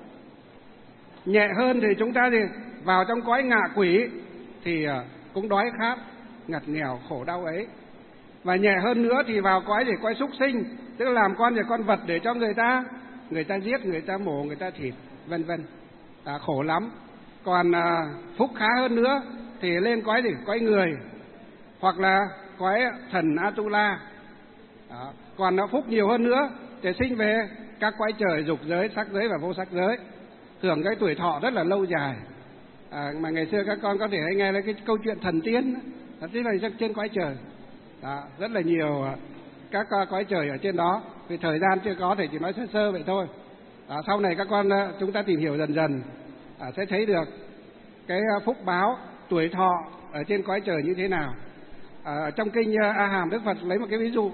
Nhẹ hơn thì chúng ta thì vào trong cõi ngạ quỷ thì cũng đói khát, ngặt nghèo, khổ đau ấy. Và nhẹ hơn nữa thì vào cõi gì? Cõi súc sinh, tức là làm con gì? Con vật để cho người ta người ta giết, người ta mổ, người ta thịt, vân vân. À, khổ lắm. Còn à, phúc khá hơn nữa thì lên cõi gì? Cõi người, hoặc là cõi thần Atula. Đó. Còn nó phúc nhiều hơn nữa thì sinh về các cõi trời, dục giới, sắc giới và vô sắc giới, hưởng cái tuổi thọ rất là lâu dài. À, mà ngày xưa các con có thể hay nghe là cái câu chuyện thần tiên, thần tiên là trên cõi trời. Đó, rất là nhiều các cõi trời ở trên đó. Vì thời gian chưa có thì chỉ nói sơ sơ vậy thôi. Đó, sau này các con chúng ta tìm hiểu dần dần à, sẽ thấy được cái phúc báo, tuổi thọ ở trên cõi trời như thế nào. À, trong kinh A Hàm Đức Phật lấy một cái ví dụ.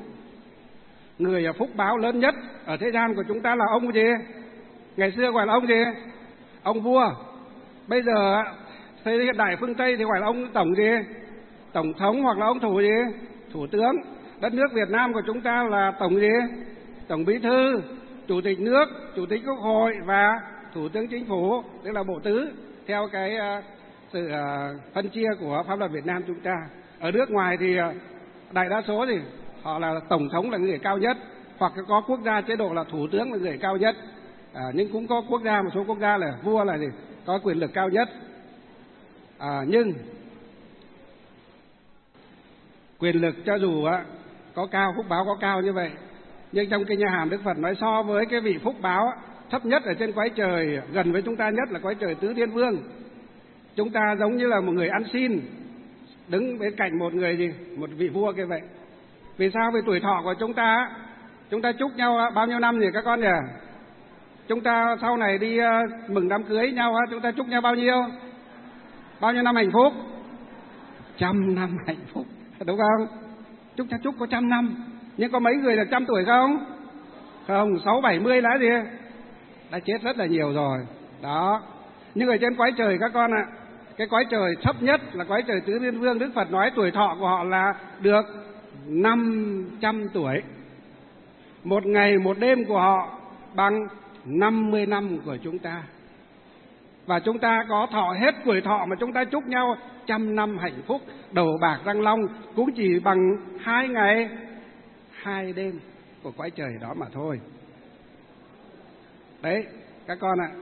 Người phúc báo lớn nhất ở thế gian của chúng ta là ông gì? Ngày xưa gọi là ông gì? Ông vua. Bây giờ thế hiện đại phương Tây thì gọi là ông tổng gì? Tổng thống, hoặc là ông thủ gì? Thủ tướng. Đất nước Việt Nam của chúng ta là tổng gì? Tổng bí thư, chủ tịch nước, chủ tịch quốc hội và thủ tướng chính phủ, tức là bộ tứ, theo cái uh, sự uh, phân chia của pháp luật Việt Nam chúng ta. Ở nước ngoài thì uh, đại đa số thì họ là tổng thống là người cao nhất, hoặc có quốc gia chế độ là thủ tướng là người cao nhất. À, nhưng cũng có quốc gia, một số quốc gia là vua là gì? Có quyền lực cao nhất. À, nhưng quyền lực cho dù á, có cao, phúc báo có cao như vậy, nhưng trong kinh A Hàm Đức Phật nói so với cái vị phúc báo thấp nhất ở trên cõi trời, gần với chúng ta nhất là cõi trời Tứ Thiên Vương, chúng ta giống như là một người ăn xin đứng bên cạnh một người gì? Một vị vua kia vậy. Vì sao? Vì tuổi thọ của chúng ta, chúng ta chúc nhau bao nhiêu năm nhỉ các con nhỉ? Chúng ta sau này đi mừng đám cưới nhau, chúng ta chúc nhau bao nhiêu? Bao nhiêu năm hạnh phúc? Trăm năm hạnh phúc, đúng không? Chúng ta chúc có trăm năm, nhưng có mấy người được trăm tuổi không? Không, sáu bảy mươi là gì? Đã chết rất là nhiều rồi. Đó. Nhưng ở trên cõi trời các con ạ, cái cõi trời thấp nhất là cõi trời Tứ Liên Vương, Đức Phật nói tuổi thọ của họ là được năm trăm tuổi. Một ngày một đêm của họ bằng năm mươi năm của chúng ta. Và chúng ta có thọ hết tuổi thọ mà chúng ta chúc nhau trăm năm hạnh phúc, đầu bạc răng long, cũng chỉ bằng hai ngày, hai đêm của cõi trời đó mà thôi. Đấy, các con ạ.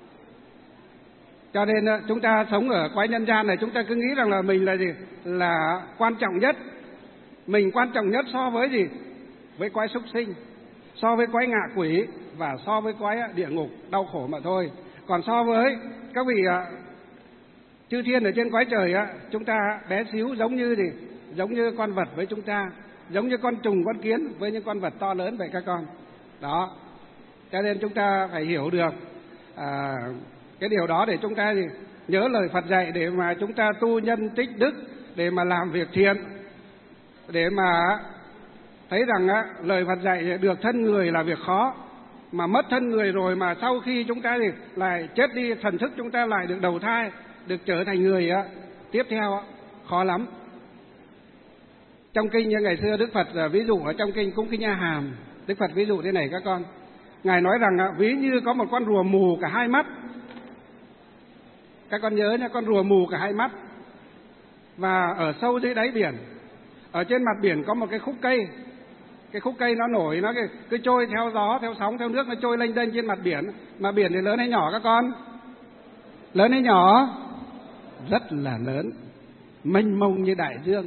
Cho nên chúng ta sống ở cõi nhân gian này, chúng ta cứ nghĩ rằng là mình là gì? Là quan trọng nhất. Mình quan trọng nhất so với gì? Với cõi súc sinh, so với cõi ngạ quỷ và so với cõi địa ngục đau khổ mà thôi. Còn so với các vị chư thiên ở trên cõi trời á, chúng ta bé xíu, giống như gì? Giống như con vật với chúng ta, giống như con trùng con kiến với những con vật to lớn vậy các con. Đó. Cho nên chúng ta phải hiểu được à, cái điều đó để chúng ta gì? Nhớ lời Phật dạy để mà chúng ta tu nhân tích đức, để mà làm việc thiện, để mà thấy rằng á, lời Phật dạy được thân người là việc khó, mà mất thân người rồi mà sau khi chúng ta thì lại chết đi, thần thức chúng ta lại được đầu thai, được trở thành người á, tiếp theo á, khó lắm. Trong kinh như ngày xưa Đức Phật ví dụ ở trong kinh Cúng Kinh A Hàm, Đức Phật ví dụ thế này các con. Ngài nói rằng á, ví như có một con rùa mù cả hai mắt. Các con nhớ nha, con rùa mù cả hai mắt. Và ở sâu dưới đáy biển, ở trên mặt biển có một cái khúc cây. Cái khúc cây nó nổi, nó cứ, cứ trôi theo gió, theo sóng, theo nước, nó trôi lênh đênh trên mặt biển. Mà biển thì lớn hay nhỏ các con? Lớn hay nhỏ? Rất là lớn, mênh mông như đại dương.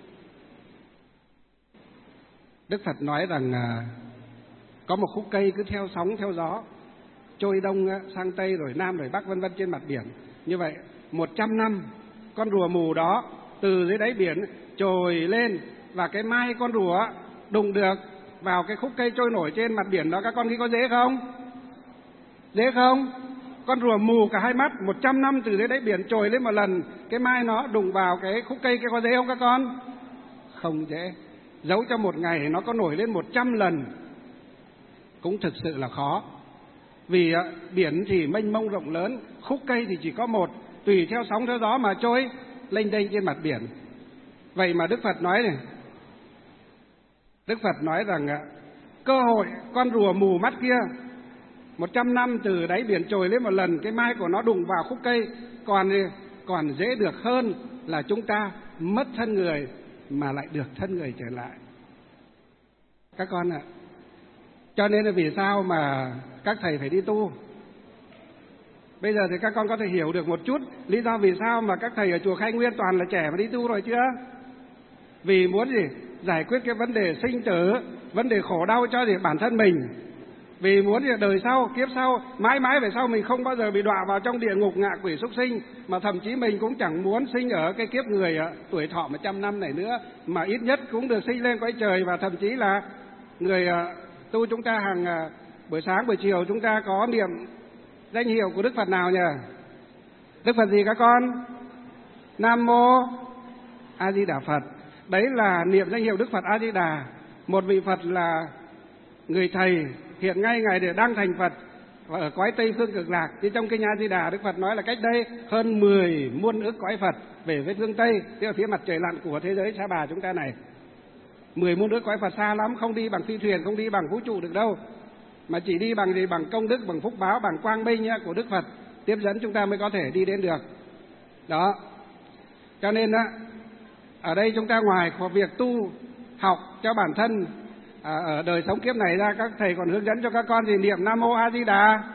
Đức Phật nói rằng à, có một khúc cây cứ theo sóng, theo gió, trôi đông sang tây rồi nam rồi bắc vân vân trên mặt biển. Như vậy một trăm năm con rùa mù đó từ dưới đáy biển trồi lên, và cái mai con rùa đụng được vào cái khúc cây trôi nổi trên mặt biển đó, các con nghĩ có dễ không? Dễ không? Con rùa mù cả hai mắt, một trăm năm từ dưới đáy biển trồi lên một lần, cái mai nó đụng vào cái khúc cây kia có dễ không các con? Không dễ. Dẫu cho một ngày nó có nổi lên một trăm lần cũng thực sự là khó. Vì biển thì mênh mông rộng lớn, khúc cây thì chỉ có một, tùy theo sóng theo gió mà trôi lênh đênh trên mặt biển. Vậy mà Đức Phật nói này, Đức Phật nói rằng cơ hội con rùa mù mắt kia một trăm năm từ đáy biển trồi lên một lần, cái mai của nó đụng vào khúc cây còn còn dễ được hơn là chúng ta mất thân người mà lại được thân người trở lại. Các con ạ, cho nên là vì sao mà các thầy phải đi tu? Bây giờ thì các con có thể hiểu được một chút lý do vì sao mà các thầy ở chùa Khai Nguyên toàn là trẻ mà đi tu rồi chưa? Vì muốn gì? Giải quyết cái vấn đề sinh tử, vấn đề khổ đau cho gì? Bản thân mình. Vì muốn gì? Đời sau, kiếp sau, mãi mãi về sau mình không bao giờ bị đọa vào trong địa ngục ngạ quỷ súc sinh, mà thậm chí mình cũng chẳng muốn sinh ở cái kiếp người tuổi thọ một trăm năm này nữa, mà ít nhất cũng được sinh lên cõi trời. Và thậm chí là người tu chúng ta hàng buổi sáng buổi chiều chúng ta có niệm danh hiệu của Đức Phật nào nhỉ? Đức Phật gì các con? Nam Mô A Di Đà Phật. Đấy là niệm danh hiệu Đức Phật A Di Đà. Một vị Phật là người thầy hiện ngay Ngài để đang thành Phật ở cõi Tây Phương Cực Lạc. Chứ trong kinh A Di Đà Đức Phật nói là cách đây hơn mười muôn ức cõi Phật về với phương Tây, tức là phía mặt trời lặn của thế giới Sa Bà chúng ta này. Mười muôn ức cõi Phật xa lắm, không đi bằng phi thuyền, không đi bằng vũ trụ được đâu, mà chỉ đi bằng gì? Bằng công đức, bằng phúc báo, bằng quang minh của Đức Phật tiếp dẫn chúng ta mới có thể đi đến được. Đó. Cho nên á, ở đây chúng ta ngoài việc tu học cho bản thân à, ở đời sống kiếp này ra, các thầy còn hướng dẫn cho các con gì? Niệm Nam Mô A Di Đà.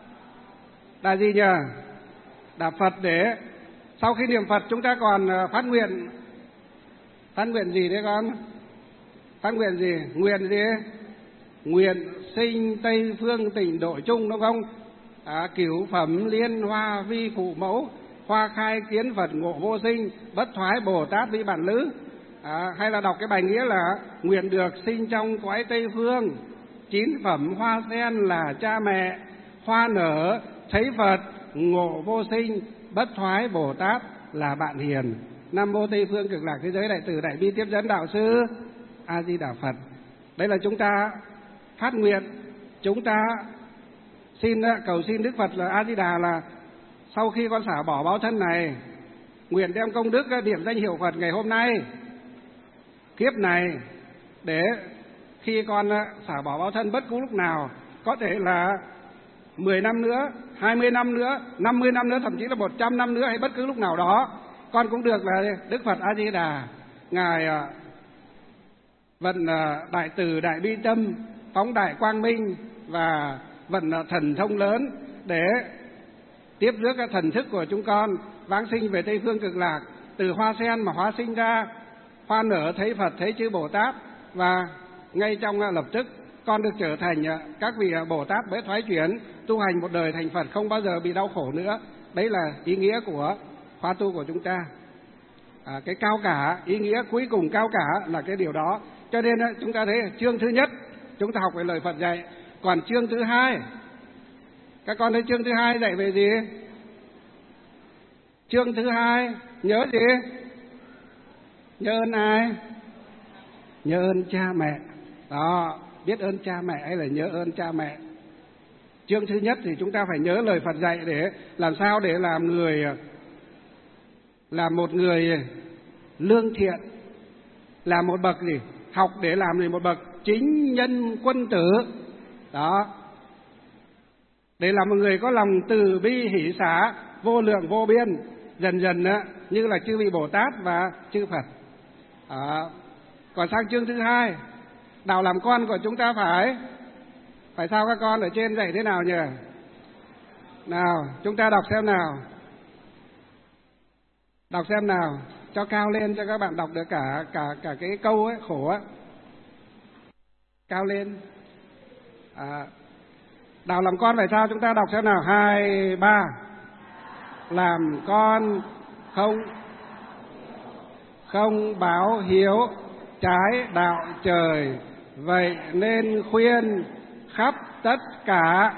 Là gì nhỉ? Đà Phật. Để sau khi niệm Phật chúng ta còn phát nguyện. Phát nguyện gì đấy con? Phát nguyện gì? Nguyện gì? Nguyện sinh Tây Phương Tịnh Độ chung, đúng không? À, cửu phẩm liên hoa vi phụ mẫu, hoa khai kiến Phật ngộ vô sinh, bất thoái Bồ Tát vi bản lữ. À, hay là đọc cái bài nghĩa là nguyện được sinh trong cõi Tây Phương, chín phẩm hoa sen là cha mẹ, hoa nở thấy Phật ngộ vô sinh, bất thoái Bồ Tát là bạn hiền. Nam Mô Tây Phương Cực Lạc thế giới đại từ đại bi tiếp dẫn đạo sư A Di Đà Phật. Đây là chúng ta phát nguyện, chúng ta xin cầu xin Đức Phật là A Di Đà là sau khi con xả bỏ báo thân này, nguyện đem công đức điểm danh hiệu Phật ngày hôm nay, kiếp này, để khi con xả bỏ báo thân bất cứ lúc nào, có thể là mười năm nữa, hai mươi năm nữa, năm mươi năm nữa, thậm chí là một trăm năm nữa, hay bất cứ lúc nào đó, con cũng được là Đức Phật A Di Đà ngài vận đại từ đại bi tâm, phóng đại quang minh và vận thần thông lớn để tiếp rước các thần thức của chúng con vãng sinh về Tây phương Cực Lạc, từ hoa sen mà hóa sinh ra, hoa nở thấy Phật thấy chư Bồ Tát, và ngay trong lập tức con được trở thành các vị Bồ Tát mới thoái chuyển tu hành một đời thành Phật, không bao giờ bị đau khổ nữa. Đấy là ý nghĩa của khóa tu của chúng ta. À, cái cao cả, ý nghĩa cuối cùng cao cả là cái điều đó. Cho nên chúng ta thấy chương thứ nhất chúng ta học về lời Phật dạy, còn chương thứ hai, các con thấy chương thứ hai dạy về gì? Chương thứ hai nhớ gì? Nhớ ơn ai? Nhớ ơn cha mẹ. Đó, biết ơn cha mẹ hay là nhớ ơn cha mẹ. Chương thứ nhất thì chúng ta phải nhớ lời Phật dạy để làm sao để làm người, làm một người lương thiện, làm một bậc gì? Học để làm gì? Một bậc chính nhân quân tử. Đó. Để làm một người có lòng từ bi hỷ xả vô lượng vô biên, dần dần á, như là chư vị Bồ Tát và chư Phật. Đó. Còn sang chương thứ hai, đạo làm con của chúng ta phải phải sao các con? Ở trên dạy thế nào nhỉ? Nào, chúng ta đọc xem nào. Đọc xem nào, cho cao lên cho các bạn đọc được cả cả cả cái câu ấy, khổ á. Cao lên. À, đạo làm con phải sao? Chúng ta đọc xem nào. Hai, ba. Làm con không không báo hiếu trái đạo trời, vậy nên khuyên khắp tất cả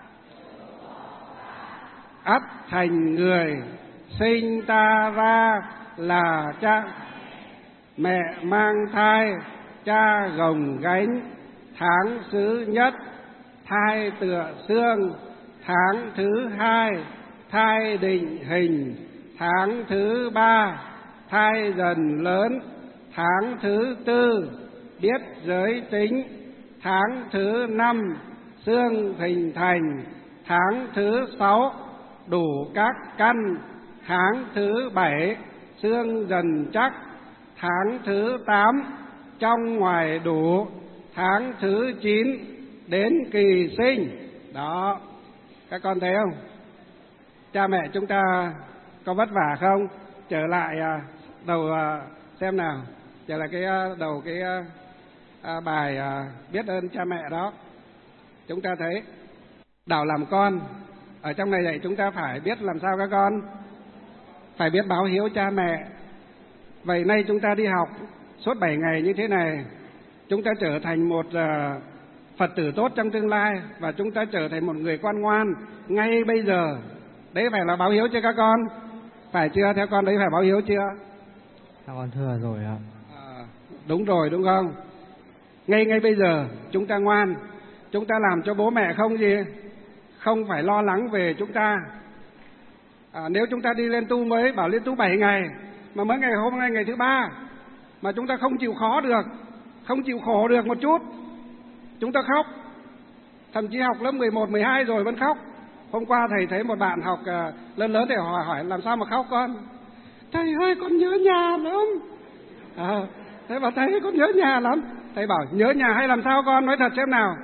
ắt thành người. Sinh ta ra là cha mẹ mang thai, cha gồng gánh. Tháng thứ nhất thai tựa xương, tháng thứ hai thai định hình, tháng thứ ba thai dần lớn, tháng thứ tư biết giới tính, tháng thứ năm xương hình thành, tháng thứ sáu đủ các căn, tháng thứ bảy xương dần chắc, tháng thứ tám trong ngoài đủ, tháng thứ chín đến kỳ sinh. Đó, các con thấy không? Cha mẹ chúng ta có vất vả không? Trở lại đầu xem nào, trở lại cái đầu cái bài biết ơn cha mẹ đó. Chúng ta thấy đạo làm con ở trong này dạy chúng ta phải biết làm sao các con? Phải biết báo hiếu cha mẹ. Vậy nay chúng ta đi học suốt bảy ngày như thế này, chúng ta trở thành một uh, Phật tử tốt trong tương lai, và chúng ta trở thành một người con ngoan ngay bây giờ. Đấy phải là báo hiếu chưa các con? Phải chưa? Theo con đấy phải báo hiếu chưa? Các con thưa rồi ạ. À, đúng rồi, đúng không? Ngay ngay bây giờ chúng ta ngoan, chúng ta làm cho bố mẹ không gì, không phải lo lắng về chúng ta. À, nếu chúng ta đi lên tu mới bảo lên tu bảy ngày, mà mới ngày hôm nay ngày thứ ba mà chúng ta không chịu khó được, không chịu khổ được một chút, chúng ta khóc. Thậm chí học lớp mười một, mười hai rồi vẫn khóc. Hôm qua thầy thấy một bạn học uh, lớn lớn, thầy hỏi hỏi làm sao mà khóc con? Thầy ơi con nhớ nhà lắm. À, thầy bảo thầy con nhớ nhà lắm. Thầy bảo nhớ nhà hay làm sao con? Nói thật xem nào.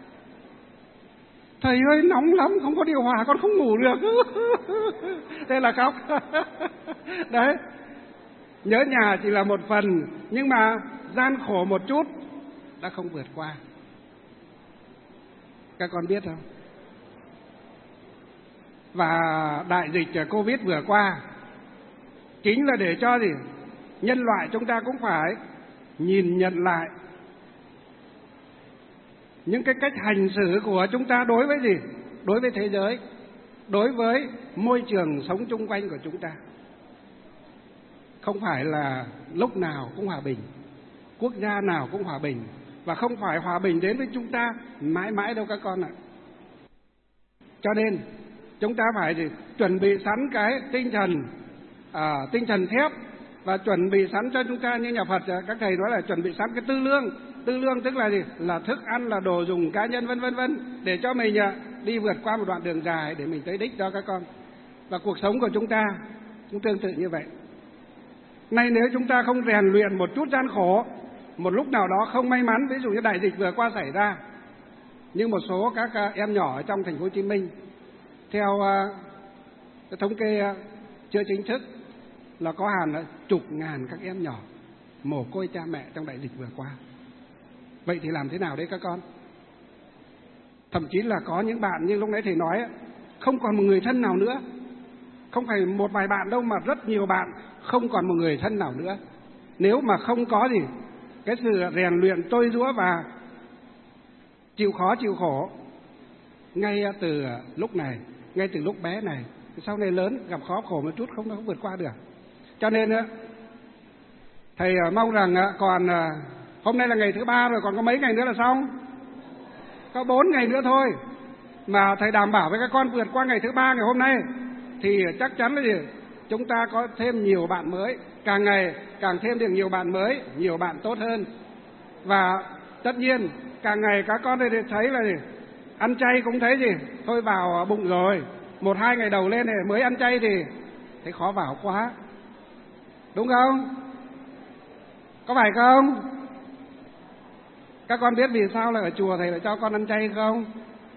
Thầy ơi nóng lắm, không có điều hòa con không ngủ được. Thế là khóc. Đấy. Nhớ nhà chỉ là một phần, nhưng mà gian khổ một chút đã không vượt qua. Các con biết không? Và đại dịch Covid vừa qua chính là để cho gì? Nhân loại chúng ta cũng phải nhìn nhận lại những cái cách hành xử của chúng ta đối với gì? Đối với thế giới, đối với môi trường sống chung quanh của chúng ta. Không phải là lúc nào cũng hòa bình, quốc gia nào cũng hòa bình, và không phải hòa bình đến với chúng ta mãi mãi đâu các con ạ. Cho nên chúng ta phải gì? Chuẩn bị sẵn cái tinh thần à, tinh thần thép, và chuẩn bị sẵn cho chúng ta, như nhà Phật các thầy nói là chuẩn bị sẵn cái tư lương. Tư lương tức là gì? Là thức ăn, là đồ dùng cá nhân, vân vân vân, để cho mình đi vượt qua một đoạn đường dài để mình tới đích đó các con. Và cuộc sống của chúng ta cũng tương tự như vậy. Nay nếu chúng ta không rèn luyện một chút gian khổ, một lúc nào đó không may mắn, ví dụ như đại dịch vừa qua xảy ra, như một số các em nhỏ ở trong thành phố Hồ Chí Minh, theo cái thống kê chưa chính thức là có hàng là chục ngàn các em nhỏ mồ côi cha mẹ trong đại dịch vừa qua. Vậy thì làm thế nào đấy các con? Thậm chí là có những bạn như lúc nãy thầy nói, không còn một người thân nào nữa. Không phải một vài bạn đâu, mà rất nhiều bạn không còn một người thân nào nữa. Nếu mà không có gì cái sự rèn luyện tôi giũa và chịu khó chịu khổ ngay từ lúc này, ngay từ lúc bé này, sau này lớn gặp khó khổ một chút không không vượt qua được. Cho nên thầy mong rằng còn hôm nay là ngày thứ ba rồi, còn có mấy ngày nữa là xong, có bốn ngày nữa thôi, mà thầy đảm bảo với các con vượt qua ngày thứ ba ngày hôm nay thì chắc chắn là gì? Chúng ta có thêm nhiều bạn mới, càng ngày càng thêm được nhiều bạn mới, nhiều bạn tốt hơn. Và tất nhiên càng ngày các con đây thấy là gì? Ăn chay cũng thấy gì? Thôi vào bụng rồi, một hai ngày đầu lên này mới ăn chay thì thấy khó vào quá, đúng không? Có phải không? Các con biết vì sao là ở chùa thầy lại cho con ăn chay không?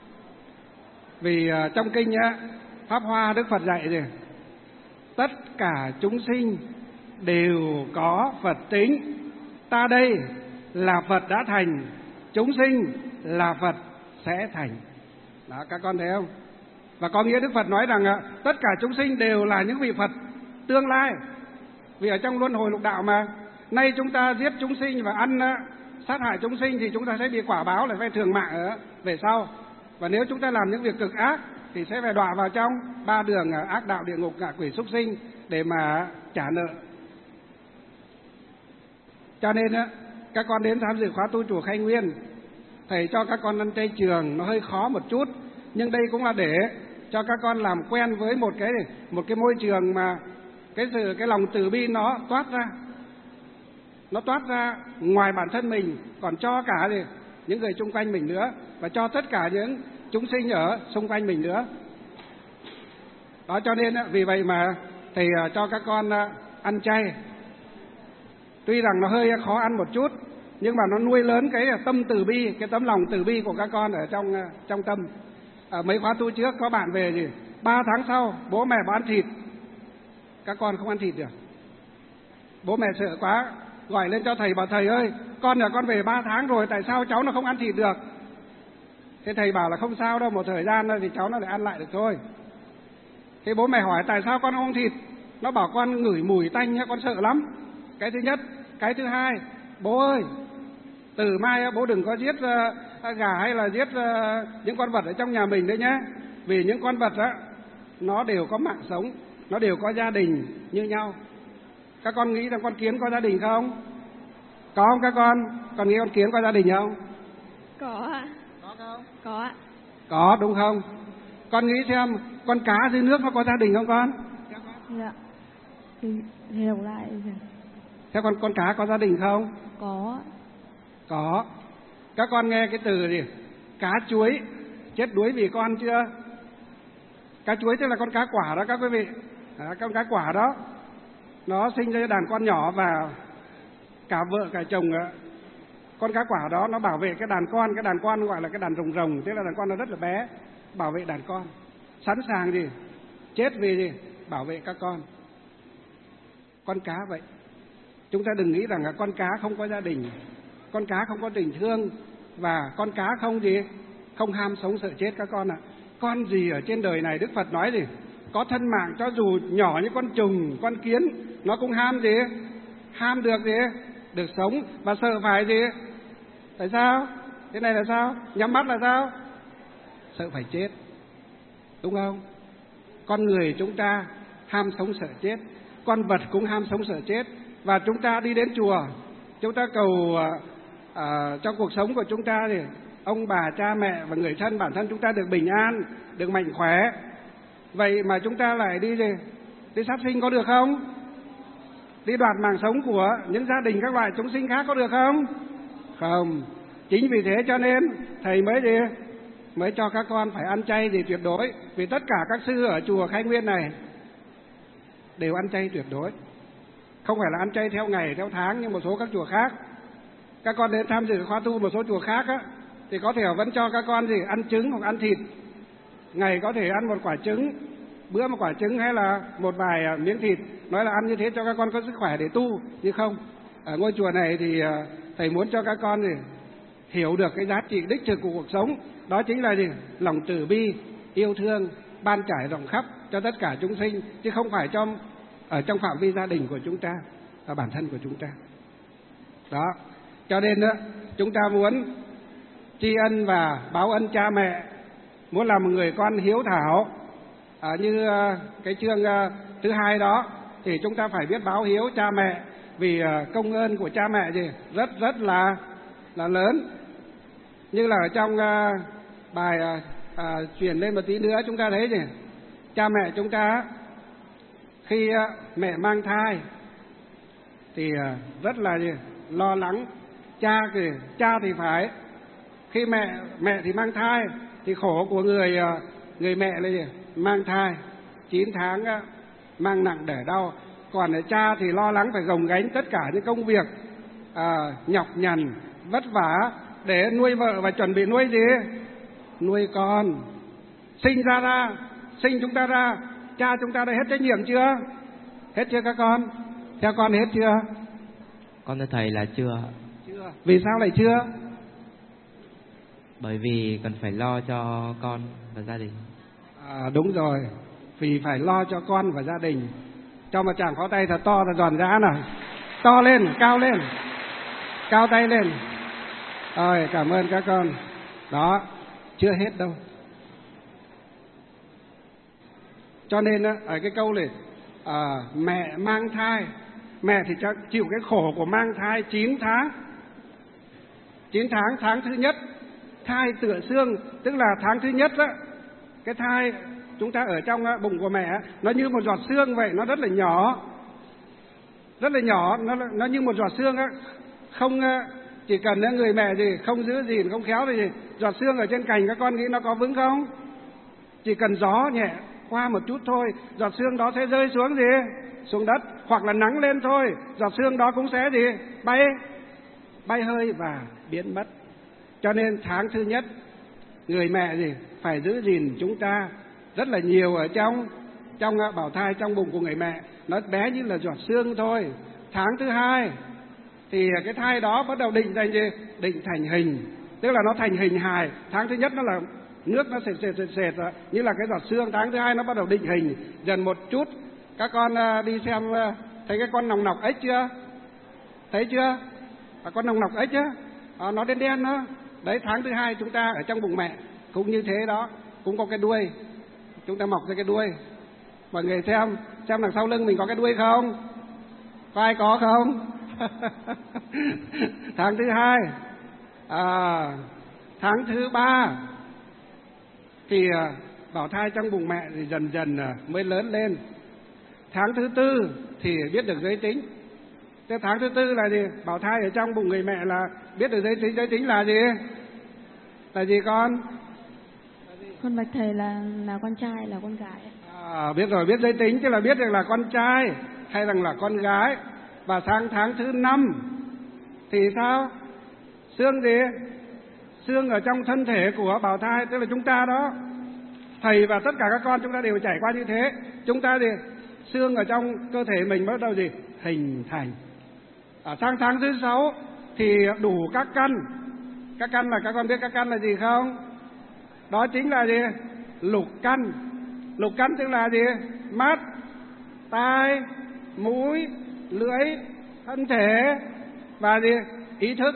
Vì uh, trong kinh á, Pháp Hoa Đức Phật dạy gì? Tất cả chúng sinh đều có Phật tính. Ta đây là Phật đã thành, chúng sinh là Phật sẽ thành. Đó, các con thấy không? Và có nghĩa Đức Phật nói rằng uh, tất cả chúng sinh đều là những vị Phật tương lai. Vì ở trong luân hồi lục đạo mà, nay chúng ta giết chúng sinh và ăn uh, sát hại chúng sinh thì chúng ta sẽ bị quả báo là phải thường mạng ở về sau. Và nếu chúng ta làm những việc cực ác thì sẽ phải đọa vào trong ba đường ác đạo, địa ngục, ngạ quỷ, súc sinh để mà trả nợ. Cho nên các con đến tham dự khóa tu chùa Khai Nguyên, thầy cho các con ăn chay trường nó hơi khó một chút, nhưng đây cũng là để cho các con làm quen với một cái một cái môi trường mà cái sự cái lòng từ bi nó toát ra. Nó toát ra ngoài bản thân mình, còn cho cả gì? Những người xung quanh mình nữa, và cho tất cả những chúng sinh ở xung quanh mình nữa. Đó, cho nên vì vậy mà thầy cho các con ăn chay. Tuy rằng nó hơi khó ăn một chút, nhưng mà nó nuôi lớn cái tâm từ bi, cái tấm lòng từ bi của các con ở trong trong tâm. À, mấy khóa tu trước có bạn về gì? Ba tháng sau bố mẹ bảo ăn thịt, các con không ăn thịt được. Bố mẹ sợ quá, gọi lên cho thầy, bảo thầy ơi, con nhà con về ba tháng rồi, tại sao cháu nó không ăn thịt được? Thế thầy bảo là không sao đâu, một thời gian thì cháu nó lại ăn lại được thôi. Thế bố mẹ hỏi tại sao con không ăn thịt? Nó bảo con ngửi mùi tanh, con sợ lắm. Cái thứ nhất. Cái thứ hai, bố ơi, từ mai bố đừng có giết uh, gà hay là giết uh, những con vật ở trong nhà mình đấy nhé. Vì những con vật á, nó đều có mạng sống, nó đều có gia đình như nhau. Các con nghĩ rằng con kiến có gia đình không? Có không các con? Con nghĩ con kiến có gia đình không? Có ạ. Có không? Có ạ. Có đúng không? Con nghĩ xem con cá dưới nước nó có gia đình không con? Dạ. Thì hiểu lại. Thế con con cá có gia đình không? Có. Có. Các con nghe cái từ gì? Cá chuối chết đuối vì con chưa? Cá chuối tức là con cá quả đó các quý vị. À, con cá quả đó nó sinh ra đàn con nhỏ, và cả vợ cả chồng con cá quả đó nó bảo vệ cái đàn con. Cái đàn con gọi là cái đàn rồng rồng, tức là đàn con nó rất là bé, bảo vệ đàn con, sẵn sàng gì chết vì gì bảo vệ các con. Con cá vậy. Chúng ta đừng nghĩ rằng là con cá không có gia đình, con cá không có tình thương, và con cá không gì không ham sống sợ chết các con ạ. À. Con gì ở trên đời này Đức Phật nói gì có thân mạng, cho dù nhỏ như con trùng, con kiến, nó cũng ham gì ham được gì được sống, và sợ phải gì. Tại sao? Thế này là sao? Nhắm mắt là sao? Sợ phải chết, đúng không? Con người chúng ta ham sống sợ chết, con vật cũng ham sống sợ chết. Và chúng ta đi đến chùa, chúng ta cầu à, cho cuộc sống của chúng ta thì ông bà, cha mẹ và người thân bản thân chúng ta được bình an, được mạnh khỏe. Vậy mà chúng ta lại đi gì? Đi sát sinh có được không? Đi đoạt mạng sống của những gia đình các loại chúng sinh khác có được không? Không. Chính vì thế cho nên thầy mới gì? Mới cho các con phải ăn chay gì tuyệt đối. Vì tất cả các sư ở chùa Khai Nguyên này đều ăn chay tuyệt đối. Không phải là ăn chay theo ngày, theo tháng như một số các chùa khác. Các con đến tham dự khóa tu một số chùa khác á, thì có thể vẫn cho các con gì? Ăn trứng hoặc ăn thịt. Ngày có thể ăn một quả trứng, bữa một quả trứng hay là một vài miếng thịt. Nói là ăn như thế cho các con có sức khỏe để tu. Nhưng không, ở ngôi chùa này thì thầy muốn cho các con gì? Hiểu được cái giá trị đích thực của cuộc sống. Đó chính là gì? Lòng từ bi, yêu thương, ban trải rộng khắp cho tất cả chúng sinh, chứ không phải trong ở trong phạm vi gia đình của chúng ta và bản thân của chúng ta. Đó, cho nên đó, chúng ta muốn tri ân và báo ân cha mẹ, muốn làm một người con hiếu thảo. À, như cái chương thứ hai đó thì chúng ta phải biết báo hiếu cha mẹ, vì công ơn của cha mẹ gì rất rất là là lớn. Như là ở trong uh, bài uh, uh, chuyển lên một tí nữa chúng ta thấy gì? Cha mẹ chúng ta khi uh, mẹ mang thai thì uh, rất là gì? Lo lắng. Cha thì cha thì phải khi mẹ mẹ thì mang thai thì khổ của người uh, người mẹ là gì? Mang thai chín tháng uh, mang nặng đẻ đau, còn cha thì lo lắng phải gồng gánh tất cả những công việc uh, nhọc nhằn vất vả để nuôi vợ và chuẩn bị nuôi gì? Nuôi con. Sinh ra ra, sinh chúng ta ra, cha chúng ta đã hết trách nhiệm chưa? Hết chưa các con? Theo con hết chưa? Con thưa thầy là chưa. Chưa. Vì sao lại chưa? Bởi vì cần phải lo cho con và gia đình. À, đúng rồi, vì phải lo cho con và gia đình. Cho một tràng pháo tay thật to, thật giòn giã nào. To lên, cao lên, cao tay lên. Rồi, cảm ơn các con. Đó, chưa hết đâu. Cho nên ở cái câu này à, mẹ mang thai, mẹ thì chịu cái khổ của mang thai chín tháng. chín tháng, tháng thứ nhất thai tựa xương, tức là tháng thứ nhất đó, cái thai chúng ta ở trong bụng của mẹ nó như một giọt xương vậy, nó rất là nhỏ, rất là nhỏ, nó nó như một giọt xương á. Không, chỉ cần người mẹ gì không giữ gìn, không khéo thì gì, giọt xương ở trên cành các con nghĩ nó có vững không? Chỉ cần gió nhẹ qua một chút thôi, giọt xương đó sẽ rơi xuống gì? Xuống đất, hoặc là nắng lên thôi, giọt xương đó cũng sẽ gì? Bay, bay hơi và biến mất. Cho nên tháng thứ nhất, người mẹ gì phải giữ gìn chúng ta rất là nhiều ở trong trong bào thai, trong bụng của người mẹ, nó bé như là giọt xương thôi. Tháng thứ hai thì cái thai đó bắt đầu định thành gì? Định thành hình, tức là nó thành hình hài. Tháng thứ nhất nó là nước nó sệt sệt sệt sệt như là cái giọt xương. Tháng thứ hai nó bắt đầu định hình dần một chút. Các con đi xem thấy cái con nòng nọc ếch chưa? Thấy chưa? À, con nòng nọc ếch á, à, nó đen đen đó. Đấy, tháng thứ hai chúng ta ở trong bụng mẹ cũng như thế đó, cũng có cái đuôi, chúng ta mọc ra cái đuôi. Mọi người xem xem đằng sau lưng mình có cái đuôi không? Có ai có không? Tháng thứ hai, à, tháng thứ ba thì bảo thai trong bụng mẹ thì dần dần mới lớn lên. Tháng thứ tư thì biết được giới tính. Thế tháng thứ tư là gì? Bảo thai ở trong bụng người mẹ là biết được giới tính. Giới tính là gì? Là gì con? Con bạch thầy là là con trai là con gái. À, biết rồi, biết giới tính chứ là biết được là con trai hay rằng là con gái. Và sang tháng thứ năm thì sao? Xương gì? Xương ở trong thân thể của bào thai, tức là chúng ta đó. Thầy và tất cả các con chúng ta đều trải qua như thế. Chúng ta gì? Xương ở trong cơ thể mình bắt đầu gì? Hình thành. Ở sang tháng thứ sáu thì đủ các căn. Các căn là các con biết các căn là gì không? Đó chính là gì? Lục căn. Lục căn tức là gì? Mắt, tai, mũi, lưỡi, thân thể và gì? Ý thức.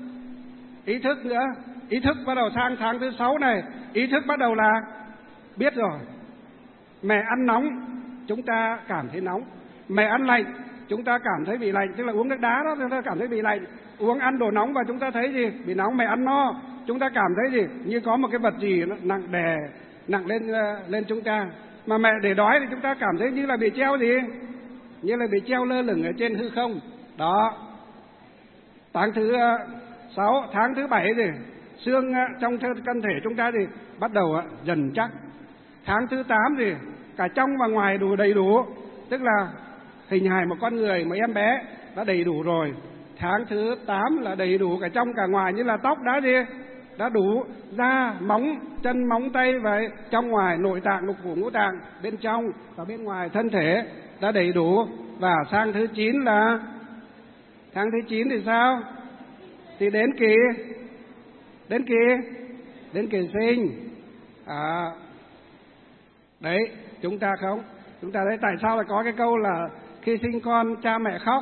Ý thức nữa. Ý thức bắt đầu sang tháng thứ sáu này, ý thức bắt đầu là biết rồi. Mẹ ăn nóng, chúng ta cảm thấy nóng. Mẹ ăn lạnh, chúng ta cảm thấy bị lạnh, tức là uống nước đá đó chúng ta cảm thấy bị lạnh. Uống ăn đồ nóng và chúng ta thấy gì? Bị nóng. Mẹ ăn no, chúng ta cảm thấy gì như có một cái vật gì nó nặng đè nặng lên lên chúng ta, mà mẹ để đói thì chúng ta cảm thấy như là bị treo gì, như là bị treo lơ lửng ở trên hư không. Đó. Tháng thứ sáu, tháng thứ bảy thì xương trong cơ thể chúng ta thì bắt đầu dần chắc. Tháng thứ tám thì cả trong và ngoài đủ đầy đủ, tức là hình hài một con người, một em bé đã đầy đủ rồi. Tháng thứ tám là đầy đủ cả trong cả ngoài, như là tóc đã gì đã đủ, da, móng, chân, móng tay vậy, trong ngoài, nội tạng, lục phủ, ngũ tạng, bên trong và bên ngoài thân thể đã đầy đủ. Và sang thứ chín là tháng thứ chín thì sao? Thì đến kỳ đến kỳ đến kỳ sinh. À, đấy, chúng ta không chúng ta thấy tại sao lại có cái câu là khi sinh con cha mẹ khóc?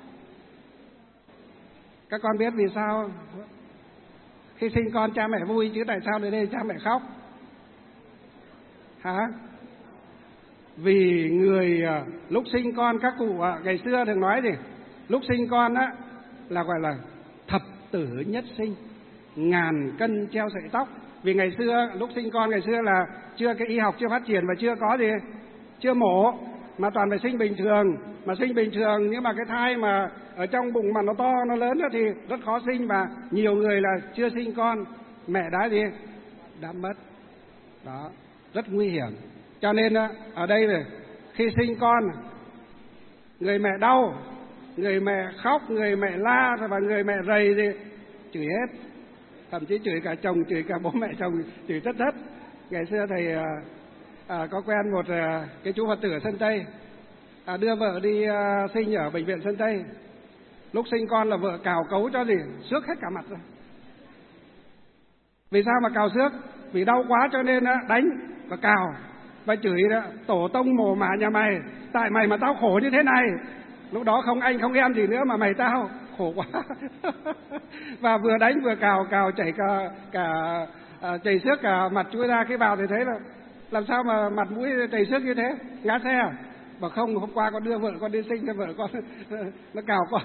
Các con biết vì sao khi sinh con cha mẹ vui, chứ tại sao đến đây cha mẹ khóc? Hả? Vì người lúc sinh con, các cụ ngày xưa thường nói gì? Lúc sinh con á là gọi là thập tử nhất sinh, ngàn cân treo sợi tóc. Vì ngày xưa lúc sinh con ngày xưa là chưa cái y học chưa phát triển và chưa có gì, chưa mổ, mà toàn phải sinh bình thường. Mà sinh bình thường nhưng mà cái thai mà ở trong bụng mà nó to nó lớn đó thì rất khó sinh, và nhiều người là chưa sinh con mẹ đã gì đã mất. Đó, rất nguy hiểm. Cho nên ở đây này, khi sinh con, người mẹ đau, người mẹ khóc, người mẹ la và người mẹ rầy thì chửi hết, thậm chí chửi cả chồng, chửi cả bố mẹ chồng, chửi rất rất. Ngày xưa thầy à, à, có quen một à, cái chú Phật tử ở Sơn Tây, à, đưa vợ đi à, sinh ở bệnh viện Sơn Tây. Lúc sinh con là vợ cào cấu cho gì xước hết cả mặt rồi. Vì sao mà cào xước? Vì đau quá cho nên đánh và cào và chửi đó, tổ tông mồ mả nhà mày, tại mày mà tao khổ như thế này. Lúc đó không anh không em gì nữa mà mày tao khổ quá. Và vừa đánh vừa cào, cào chảy cả, cả à, chảy xước cả mặt chui ra. Khi vào thì thấy là làm sao mà mặt mũi chảy xước như thế, ngã xe à? Mà không, hôm qua con đưa vợ con đi sinh cho vợ con nó cào con.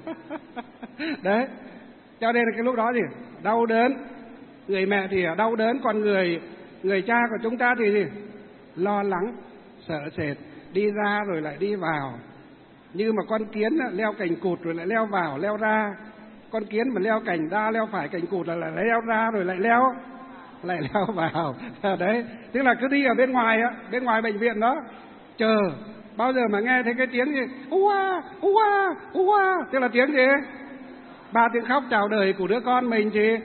Đấy, cho nên là cái lúc đó thì đau đớn, người mẹ thì đau đớn, còn người người cha của chúng ta thì gì? Lo lắng, sợ sệt, đi ra rồi lại đi vào. Như mà con kiến leo cành cụt rồi lại leo vào, leo ra. Con kiến mà leo cành ra, leo phải cành cụt là lại leo ra rồi lại leo lại leo vào. Đấy, tức là cứ đi ở bên ngoài á, bên ngoài bệnh viện đó, chờ bao giờ mà nghe thấy cái tiếng gì ua ua ua, tức là tiếng gì? Ba tiếng khóc chào đời của đứa con mình thì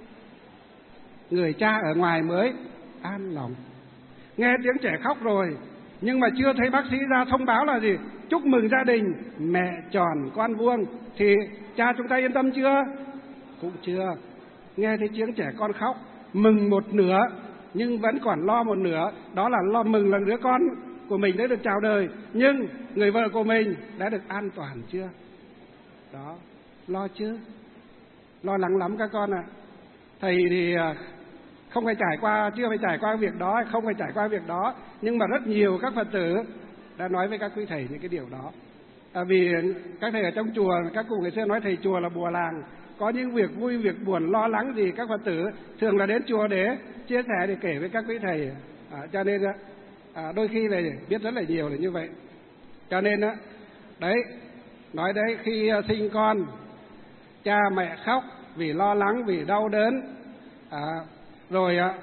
người cha ở ngoài mới an lòng. Nghe tiếng trẻ khóc rồi nhưng mà chưa thấy bác sĩ ra thông báo là gì? Chúc mừng gia đình mẹ tròn con vuông, thì cha chúng ta yên tâm chưa? Cũng chưa. Nghe thấy tiếng trẻ con khóc, mừng một nửa nhưng vẫn còn lo một nửa, đó là lo mừng là đứa con của mình đã được chào đời, nhưng người vợ của mình đã được an toàn chưa? Đó, lo chứ? Lo lắng lắm các con ạ. À. Thầy thì không phải trải qua, chưa phải trải qua việc đó, không phải trải qua việc đó, nhưng mà rất nhiều các Phật tử đã nói với các quý thầy những cái điều đó. À, vì các thầy ở trong chùa, các cụ ngày xưa nói thầy chùa là bùa làng, có những việc vui, việc buồn, lo lắng gì các Phật tử thường là đến chùa để chia sẻ, để kể với các quý thầy. À, cho nên à, đôi khi là biết rất là nhiều là như vậy. Cho nên á, đấy, nói đấy, khi sinh con, cha mẹ khóc vì lo lắng, vì đau đớn, à, rồi à,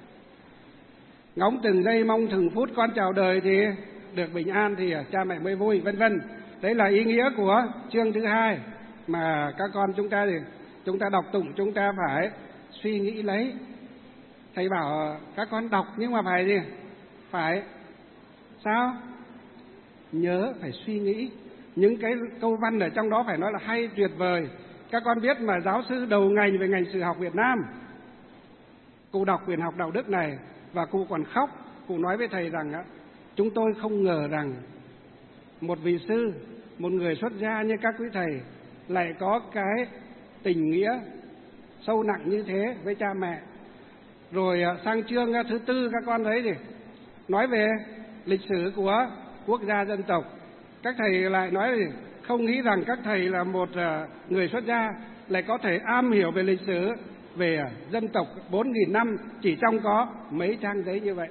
ngóng từng giây mong từng phút con chào đời thì được bình an thì cha mẹ mới vui, vân vân. Đấy là ý nghĩa của chương thứ hai mà các con chúng ta thì chúng ta đọc tụng, chúng ta phải suy nghĩ lấy. Thầy bảo các con đọc nhưng mà phải gì? Phải sao? Nhớ, phải suy nghĩ. Những cái câu văn ở trong đó phải nói là hay, tuyệt vời. Các con biết mà giáo sư đầu ngành về ngành sử học Việt Nam, cụ đọc quyển học đạo đức này và cụ còn khóc. Cụ nói với thầy rằng á, chúng tôi không ngờ rằng một vị sư, một người xuất gia như các quý thầy lại có cái tình nghĩa sâu nặng như thế với cha mẹ. Rồi sang chương thứ tư các con thấy gì? Nói về lịch sử của quốc gia dân tộc. Các thầy lại nói gì? Không nghĩ rằng các thầy là một người xuất gia lại có thể am hiểu về lịch sử về dân tộc bốn nghìn năm chỉ trong có mấy trang giấy như vậy.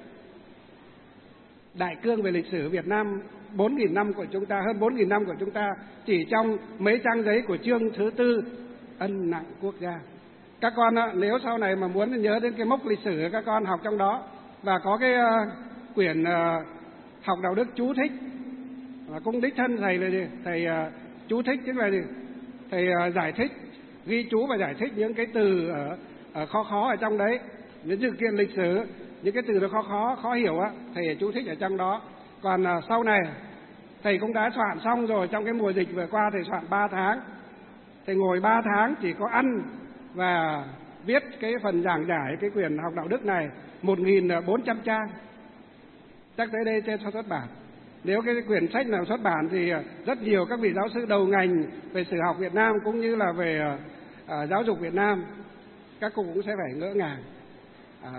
Đại cương về lịch sử Việt Nam bốn nghìn năm của chúng ta, hơn bốn nghìn năm của chúng ta chỉ trong mấy trang giấy của chương thứ tư ân nặng quốc gia. Các con nếu sau này mà muốn nhớ đến cái mốc lịch sử, các con học trong đó, và có cái uh, quyển uh, học đạo đức chú thích, và cũng đích thân thầy là gì? Thầy uh, chú thích tức là gì? Thầy uh, giải thích, ghi chú và giải thích những cái từ ở, ở khó khó ở trong đấy, những sự kiện lịch sử, những cái từ nó khó khó khó hiểu á, thầy chú thích ở trong đó. Còn uh, sau này thầy cũng đã soạn xong rồi, trong cái mùa dịch vừa qua thầy soạn ba tháng, thầy ngồi ba tháng chỉ có ăn và viết cái phần giảng giải cái quyển học đạo đức này một nghìn bốn trăm trang, chắc tới đây trên xuất bản. Nếu cái quyển sách nào xuất bản thì rất nhiều các vị giáo sư đầu ngành về sử học Việt Nam cũng như là về uh, giáo dục Việt Nam, các cụ cũng sẽ phải ngỡ ngàng. À,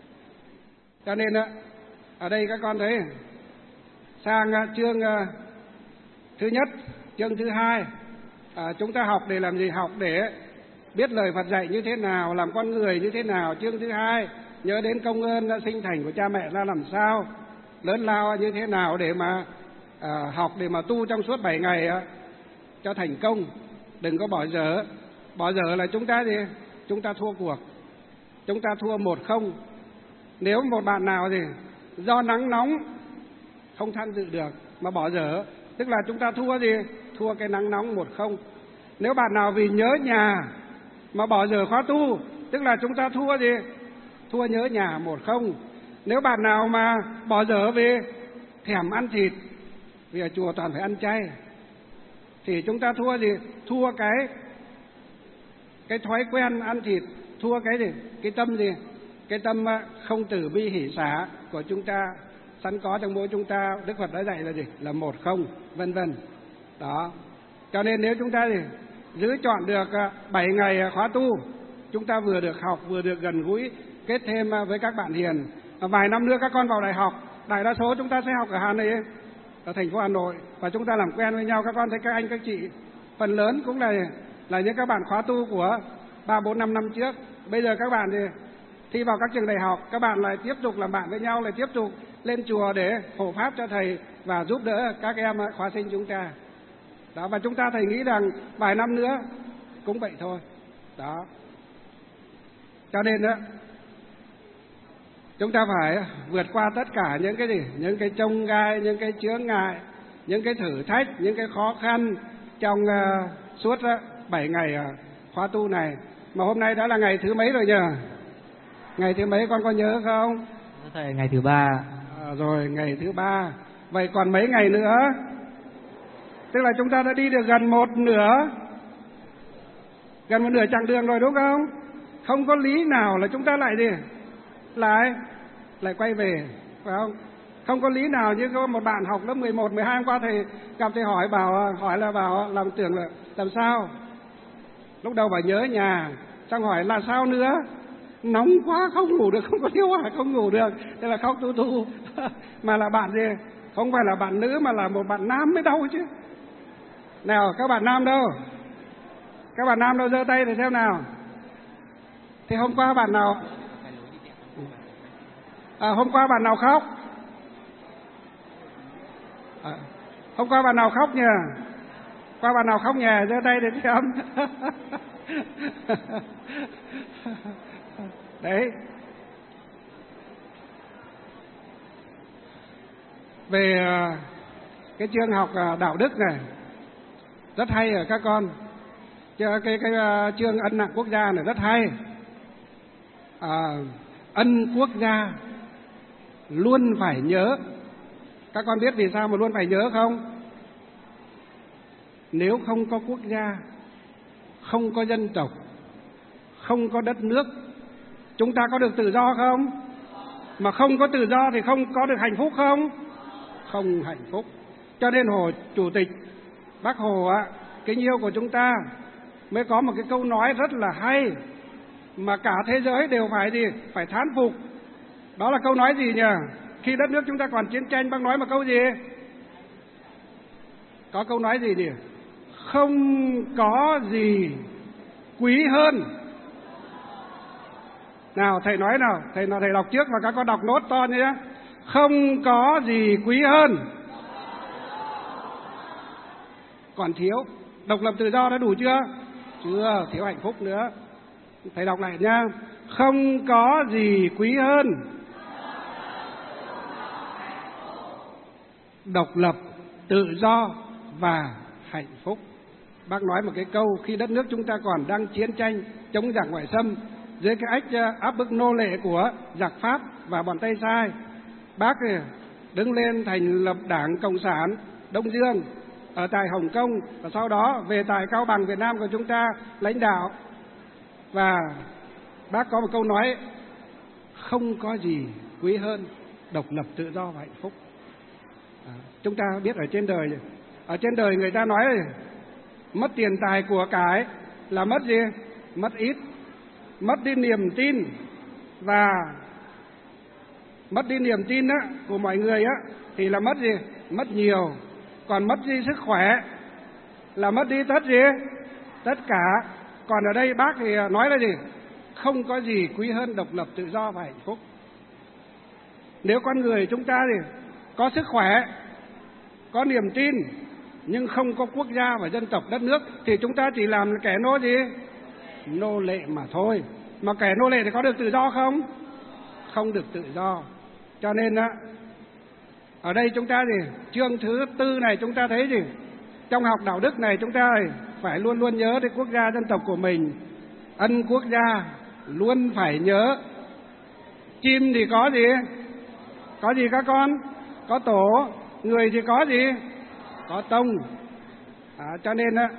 cho nên uh, ở đây các con thấy sang uh, chương uh, thứ nhất, chương thứ hai, à, chúng ta học để làm gì? Học để biết lời Phật dạy như thế nào, làm con người như thế nào. Chương thứ hai nhớ đến công ơn sinh thành của cha mẹ ra làm sao, lớn lao như thế nào để mà à, học để mà tu trong suốt bảy ngày à, cho thành công. Đừng có bỏ dở. Bỏ dở là chúng ta gì? Chúng ta thua cuộc, chúng ta thua một không. Nếu một bạn nào thì do nắng nóng không tham dự được mà bỏ dở, tức là chúng ta thua gì? Thua cái nắng nóng một không. Nếu bạn nào vì nhớ nhà mà bỏ dở khóa tu, tức là chúng ta thua gì? Thua nhớ nhà một không. Nếu bạn nào mà bỏ dở về thèm ăn thịt, vì ở chùa toàn phải ăn chay, thì chúng ta thua gì? Thua cái cái thói quen ăn thịt, thua cái gì? Cái tâm gì? Cái tâm không từ bi hỷ xả của chúng ta sẵn có trong mỗi chúng ta. Đức Phật đã dạy là gì? Là một không, vân vân. Đó. Cho nên nếu chúng ta gì? Giữ chọn được bảy ngày khóa tu, chúng ta vừa được học, vừa được gần gũi, kết thêm với các bạn hiền. Vài năm nữa các con vào đại học, đại đa số chúng ta sẽ học ở Hà Nội, ở thành phố Hà Nội, và chúng ta làm quen với nhau. Các con thấy các anh các chị phần lớn cũng là là những các bạn khóa tu của ba bốn năm năm trước. Bây giờ các bạn thì thi vào các trường đại học, các bạn lại tiếp tục làm bạn với nhau, lại tiếp tục lên chùa để hộ pháp cho thầy và giúp đỡ các em khóa sinh chúng ta. Đó, và chúng ta thầy nghĩ rằng vài năm nữa cũng vậy thôi. Đó. Cho nên đó, chúng ta phải vượt qua tất cả những cái gì? Những cái chông gai, những cái chướng ngại, những cái thử thách, những cái khó khăn trong uh, suốt uh, bảy ngày uh, khóa tu này. Mà hôm nay đã là ngày thứ mấy rồi nhỉ? Ngày thứ mấy con có nhớ không? Thầy, ngày thứ ba. À, rồi, ngày thứ ba. Vậy còn mấy ngày nữa? Tức là chúng ta đã đi được gần một nửa, gần một nửa chặng đường rồi đúng không? Không có lý nào là chúng ta lại gì? Lại, lại quay về, phải không? Không có lý nào như có một bạn học lớp mười một, mười hai hôm qua thầy gặp thầy hỏi bảo hỏi là bảo làm tưởng là làm sao? Lúc đầu bảo nhớ nhà, xong hỏi là sao nữa? Nóng quá không ngủ được, không có điều hòa không ngủ được, thế là khóc tu tu. Mà là bạn gì? Không phải là bạn nữ mà là một bạn nam mới đau chứ. Nào, các bạn nam đâu? Các bạn nam đâu, giơ tay để xem nào. Thì hôm qua bạn nào à, hôm qua bạn nào khóc? À, hôm qua bạn nào khóc nhỉ? Qua bạn nào khóc nhỉ? Giơ tay để xem. Đấy. Về cái chương học đạo đức này rất hay ở các con. Cái, cái, cái chương ân nặng quốc gia này rất hay. À, ân quốc gia luôn phải nhớ. Các con biết vì sao mà luôn phải nhớ không? Nếu không có quốc gia, không có dân tộc, không có đất nước, chúng ta có được tự do không? Mà không có tự do thì không có được hạnh phúc không? Không hạnh phúc. Cho nên Hồ Chủ tịch Bác Hồ á, kính yêu của chúng ta mới có một cái câu nói rất là hay mà cả thế giới đều phải gì? Phải thán phục. Đó là câu nói gì nhỉ? Khi đất nước chúng ta còn chiến tranh, bác nói một câu gì? Có câu nói gì nhỉ? Không có gì quý hơn Nào thầy nói nào, thầy thầy đọc trước và các con đọc nốt to nhé. Không có gì quý hơn. Còn thiếu độc lập tự do đã đủ chưa? Chưa, thiếu hạnh phúc nữa. Thầy đọc lại nha. Không có gì quý hơn độc lập, tự do và hạnh phúc. Bác nói một cái câu, khi đất nước chúng ta còn đang chiến tranh chống giặc ngoại xâm dưới cái ách áp bức nô lệ của giặc Pháp và bọn Tây Sai, bác đứng lên thành lập Đảng Cộng sản Đông Dương ở tại Hồng Kông, và sau đó về tại Cao Bằng Việt Nam của chúng ta lãnh đạo. Và bác có một câu nói, không có gì quý hơn độc lập, tự do và hạnh phúc. À, chúng ta biết ở trên đời, ở trên đời người ta nói mất tiền tài của cải là mất gì? Mất ít. Mất đi niềm tin, và mất đi niềm tin á, của mọi người á, thì là mất gì? Mất nhiều. Còn mất đi sức khỏe là mất đi tất gì? Tất cả. Còn ở đây bác thì nói là gì? Không có gì quý hơn độc lập, tự do và hạnh phúc. Nếu con người chúng ta thì có sức khỏe, có niềm tin, nhưng không có quốc gia và dân tộc đất nước, thì chúng ta chỉ làm kẻ nô gì? Nô lệ mà thôi. Mà kẻ nô lệ thì có được tự do không? Không được tự do. Cho nên á, ở đây chúng ta gì? Chương thứ tư này chúng ta thấy gì? Trong học đạo đức này chúng ta phải luôn luôn nhớ đến quốc gia dân tộc của mình. Ân quốc gia luôn phải nhớ. Chim thì có gì? Có gì các con? Có tổ. Người thì có gì? Có tông. À, cho nên á,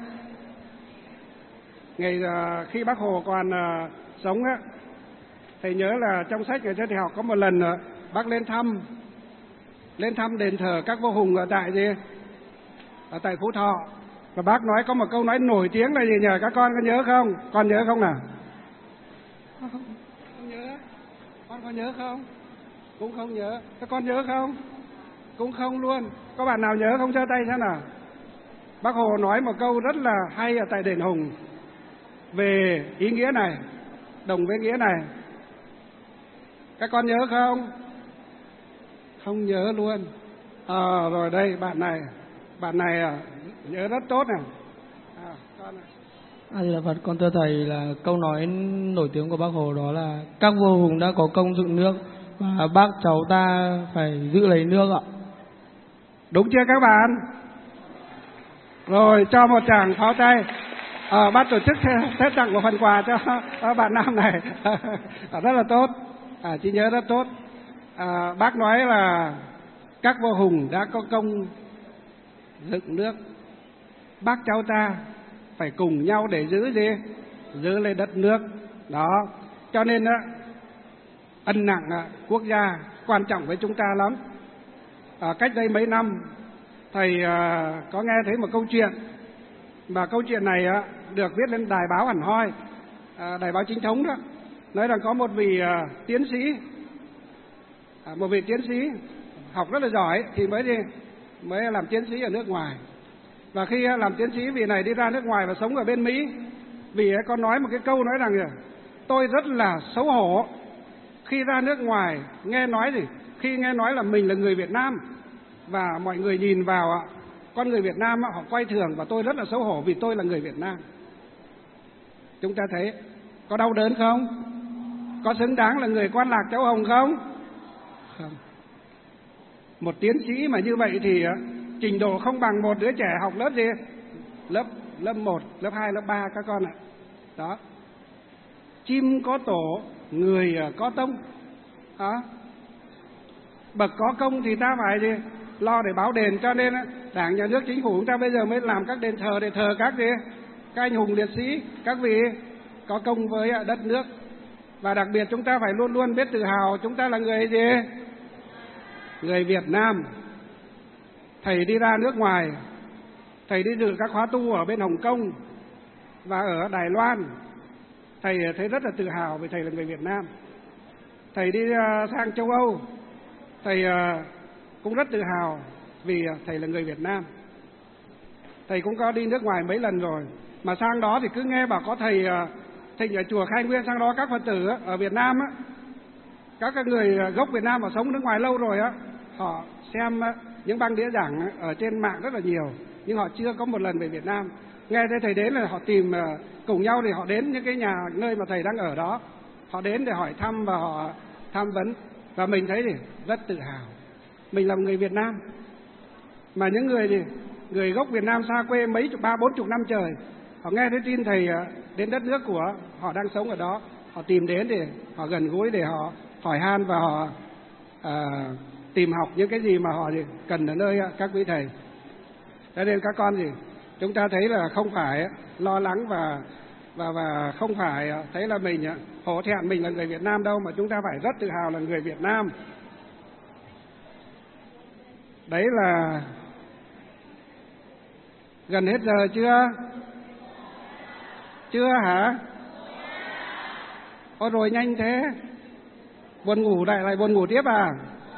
ngày khi Bác Hồ còn uh, sống á, thầy nhớ là trong sách người cho thầy học có một lần uh, bác lên thăm lên thăm đền thờ các vua hùng ở tại gì? Ở tại Phú Thọ. Và bác nói có một câu nói nổi tiếng là gì nhỉ? Các con có nhớ không? Con nhớ không nào? Không, không nhớ. Con có nhớ không? Cũng không nhớ. Các con nhớ không? Cũng không luôn. Có bạn nào nhớ không, giơ tay xem nào? Bác Hồ nói một câu rất là hay ở tại đền Hùng về ý nghĩa này, đồng với nghĩa này. Các con nhớ không? Không nhớ luôn. À, rồi đây bạn này, bạn này à, nhớ rất tốt này. À, con này. À, là Phật, con thưa thầy là câu nói nổi tiếng của Bác Hồ đó là các vua hùng đã có công dựng nước và bác cháu ta phải giữ lấy nước ạ. Đúng chưa các bạn? Rồi cho một tràng pháo tay. À, ban tổ chức sẽ tặng một phần quà cho bạn nam này. À, rất là tốt. À, trí nhớ rất tốt. À, bác nói là các vua hùng đã có công dựng nước, bác cháu ta phải cùng nhau để giữ gì? Giữ lấy đất nước. Đó. Cho nên á, ân nặng à, quốc gia quan trọng với chúng ta lắm. À, cách đây mấy năm thầy à, có nghe thấy một câu chuyện, và câu chuyện này á, được viết lên đài báo hẳn hoi, à, đài báo chính thống đó, nói rằng có một vị à, tiến sĩ, à, một vị tiến sĩ học rất là giỏi thì mới đi mới làm tiến sĩ ở nước ngoài. Và khi làm tiến sĩ, vị này đi ra nước ngoài và sống ở bên Mỹ, vì ấy có nói một cái câu nói rằng tôi rất là xấu hổ khi ra nước ngoài nghe nói gì, khi nghe nói là mình là người Việt Nam và mọi người nhìn vào con người Việt Nam họ quay thường, và tôi rất là xấu hổ vì tôi là người Việt Nam. Chúng ta thấy có đau đớn không? Có xứng đáng là người quan lạc cháu Hồng không? Không. Một tiến sĩ mà như vậy thì trình độ không bằng một đứa trẻ học lớp gì? Lớp lớp một, lớp hai, lớp ba các con ạ. Đó. Chim có tổ, người có tông. Đó. Bậc có công thì ta phải gì? Lo để báo đền. Cho nên Đảng, Nhà nước, Chính phủ chúng ta bây giờ mới làm các đền thờ để thờ các gì? Các anh hùng liệt sĩ, các vị có công với đất nước. Và đặc biệt chúng ta phải luôn luôn biết tự hào chúng ta là người gì? Người Việt Nam. Thầy đi ra nước ngoài, thầy đi dự các khóa tu ở bên Hồng Kông và ở Đài Loan, thầy thấy rất là tự hào vì thầy là người Việt Nam. Thầy đi sang châu Âu, thầy cũng rất tự hào vì thầy là người Việt Nam. Thầy cũng có đi nước ngoài mấy lần rồi, mà sang đó thì cứ nghe bảo có thầy thỉnh ở chùa Khai Nguyên sang đó các Phật tử ở Việt Nam á, các người gốc Việt Nam mà sống nước ngoài lâu rồi á, họ xem những băng đĩa giảng ở trên mạng rất là nhiều, nhưng họ chưa có một lần về Việt Nam. Nghe thấy thầy đến là họ tìm cùng nhau, thì họ đến những cái nhà nơi mà thầy đang ở đó, họ đến để hỏi thăm và họ tham vấn, và mình thấy thì rất tự hào mình là người Việt Nam. Mà những người thì người gốc Việt Nam xa quê mấy chục ba bốn chục năm trời, họ nghe thấy tin thầy đến đất nước của họ đang sống ở đó, họ tìm đến để họ gần gũi, để họ hỏi han và họ à, tìm học những cái gì mà họ cần ở nơi các quý thầy. Cho nên các con gì chúng ta thấy là không phải lo lắng và và và không phải thấy là mình hổ thẹn mình là người Việt Nam đâu, mà chúng ta phải rất tự hào là người Việt Nam. Đấy là gần hết giờ chưa? Chưa hả? Ôi rồi nhanh thế. Buồn ngủ lại lại buồn ngủ tiếp à?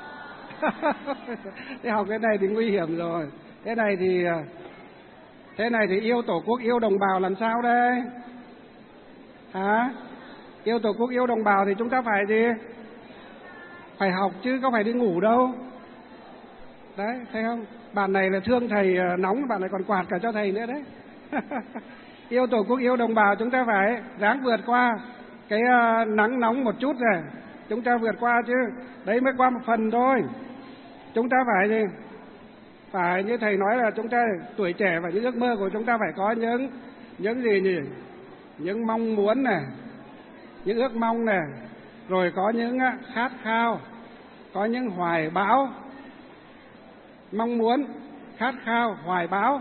Thế học cái này thì nguy hiểm rồi. Thế này thì Thế này thì yêu Tổ quốc, yêu đồng bào làm sao đây? Hả? Yêu Tổ quốc, yêu đồng bào thì chúng ta phải gì? Phải học chứ có phải đi ngủ đâu. Đấy, thấy không? Bạn này là thương thầy nóng, bạn này còn quạt cả cho thầy nữa đấy. Yêu Tổ quốc, yêu đồng bào, chúng ta phải ráng vượt qua cái nắng nóng một chút rồi. Chúng ta vượt qua chứ. Đấy mới qua một phần thôi. Chúng ta phải gì? Phải như thầy nói là chúng ta tuổi trẻ và những ước mơ của chúng ta phải có những những gì nhỉ? Những mong muốn này, những ước mong này, rồi có những khát khao, có những hoài bão. Mong muốn, khát khao, hoài bão,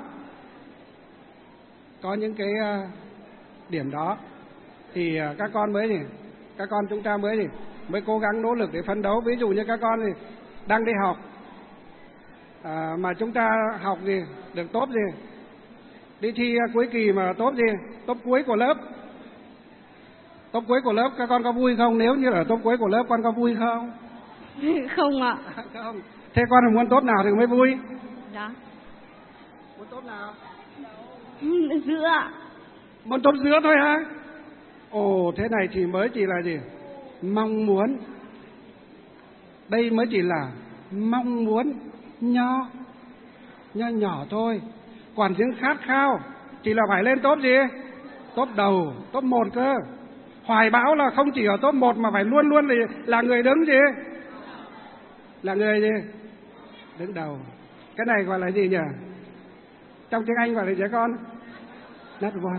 có những cái điểm đó thì các con mới gì? Các con chúng ta mới gì? Mới cố gắng nỗ lực để phấn đấu. Ví dụ như các con thì đang đi học, à, mà chúng ta học gì được tốt gì, đi thi cuối kỳ mà tốt gì, tốt cuối của lớp, tốt cuối của lớp, các con có vui không? Nếu như là tốt cuối của lớp, con có vui không? Không ạ. Không. Thế con muốn tốt nào thì mới vui? Dạ. Muốn tốt nào? Giữa. Muốn tốt giữa thôi hả? Ồ, thế này thì mới chỉ là gì? Mong muốn. Đây mới chỉ là mong muốn nho, nho nhỏ thôi. Còn những khát khao thì là phải lên top gì? Top đầu, top một cơ. Hoài bão là không chỉ ở top một mà phải luôn luôn là, là người đứng gì? Là người gì? Đứng đầu. Cái này gọi là gì nhỉ? Trong tiếng Anh gọi là trẻ con number one.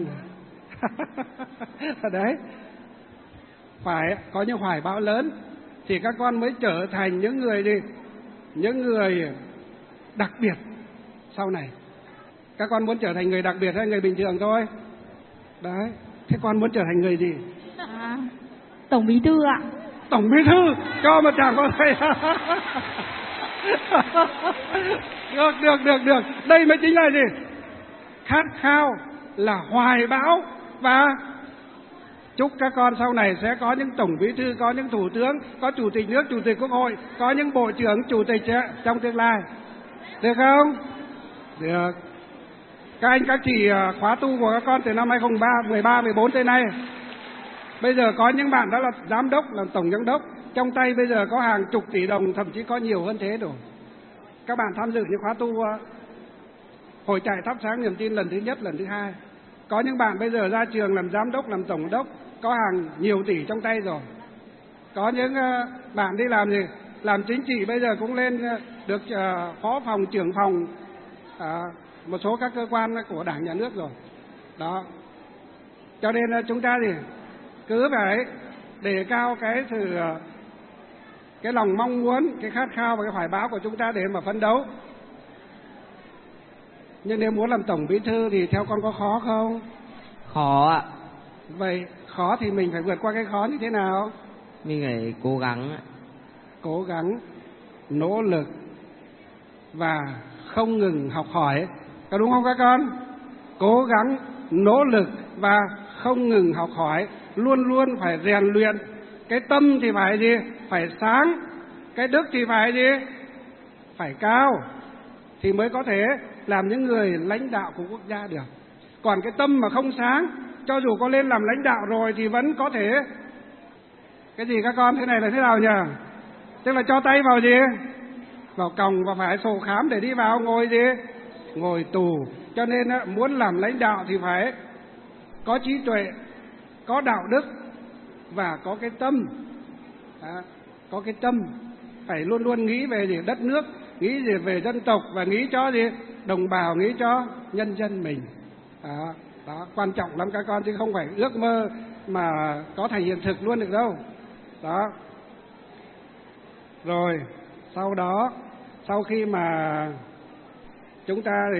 Đấy. Phải có những hoài bão lớn thì các con mới trở thành những người gì? Những người đặc biệt sau này. Các con muốn trở thành người đặc biệt hay người bình thường thôi? Đấy. Thế con muốn trở thành người gì? À, Tổng Bí thư ạ. Tổng Bí thư, cho mà chẳng có thầy. Được, được, được, được. Đây mới chính là gì? Khát khao, là hoài bão. Và chúc các con sau này sẽ có những Tổng Bí thư, có những Thủ tướng, có Chủ tịch nước, Chủ tịch Quốc hội, có những Bộ trưởng, Chủ tịch trong tương lai. Được không? Được. Các anh, các chị khóa tu của các con từ năm hai không một ba, mười bốn tới nay. Bây giờ có những bạn đã là giám đốc, là tổng giám đốc, trong tay bây giờ có hàng chục tỷ đồng, thậm chí có nhiều hơn thế rồi. Các bạn tham dự những khóa tu Hội trại thắp sáng niềm tin lần thứ nhất, lần thứ hai. Có những bạn bây giờ ra trường làm giám đốc, làm tổng đốc, có hàng nhiều tỷ trong tay rồi. Có những bạn đi làm gì? Làm chính trị bây giờ cũng lên được phó phòng, trưởng phòng, một số các cơ quan của Đảng, Nhà nước rồi. Đó. Cho nên chúng ta thì cứ phải đề cao cái sự cái lòng mong muốn, cái khát khao và cái hoài bão của chúng ta để mà phấn đấu. Nhưng nếu muốn làm Tổng Bí thư thì theo con có khó không? Khó ạ. Vậy khó thì mình phải vượt qua cái khó như thế nào? Mình phải cố gắng ạ. Cố gắng, nỗ lực và không ngừng học hỏi. Có đúng không các con? Cố gắng, nỗ lực và không ngừng học hỏi. Luôn luôn phải rèn luyện. Cái tâm thì phải gì? Phải sáng. Cái đức thì phải gì? Phải cao. Thì mới có thể làm những người lãnh đạo của quốc gia được. Còn cái tâm mà không sáng, cho dù có lên làm lãnh đạo rồi thì vẫn có thể cái gì các con, thế này là thế nào nhỉ? Tức là cho tay vào gì? Vào còng và phải sổ khám để đi vào ngồi gì? Ngồi tù. Cho nên muốn làm lãnh đạo thì phải có trí tuệ, có đạo đức và có cái tâm. Đó, có cái tâm, phải luôn luôn nghĩ về gì? Đất nước, nghĩ gì về dân tộc và nghĩ cho gì? Đồng bào, nghĩ cho nhân dân mình. Đó, đó quan trọng lắm các con, chứ không phải ước mơ mà có thành hiện thực luôn được đâu. Đó. Rồi, sau đó, sau khi mà chúng ta thì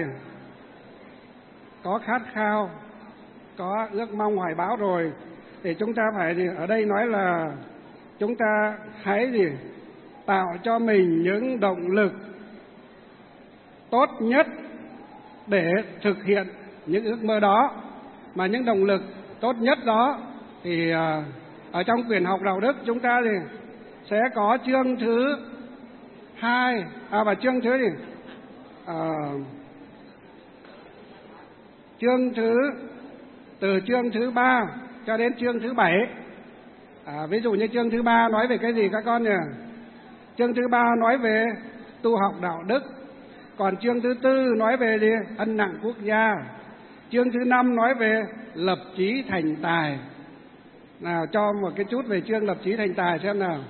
có khát khao, có ước mong hoài bão rồi, thì chúng ta phải gì? Ở đây nói là chúng ta hãy gì? Tạo cho mình những động lực tốt nhất để thực hiện những ước mơ đó. Mà những động lực tốt nhất đó thì ở trong quyển học đạo đức chúng ta thì sẽ có chương thứ hai à và chương thứ gì à, chương thứ từ chương thứ ba cho đến chương thứ bảy. À, ví dụ như chương thứ ba nói về cái gì các con nhỉ? Chương thứ ba nói về tu học đạo đức. Còn chương thứ tư nói về gì? Ân nặng quốc gia. Chương thứ năm nói về lập chí thành tài. Nào cho một cái chút về chương lập chí thành tài xem nào.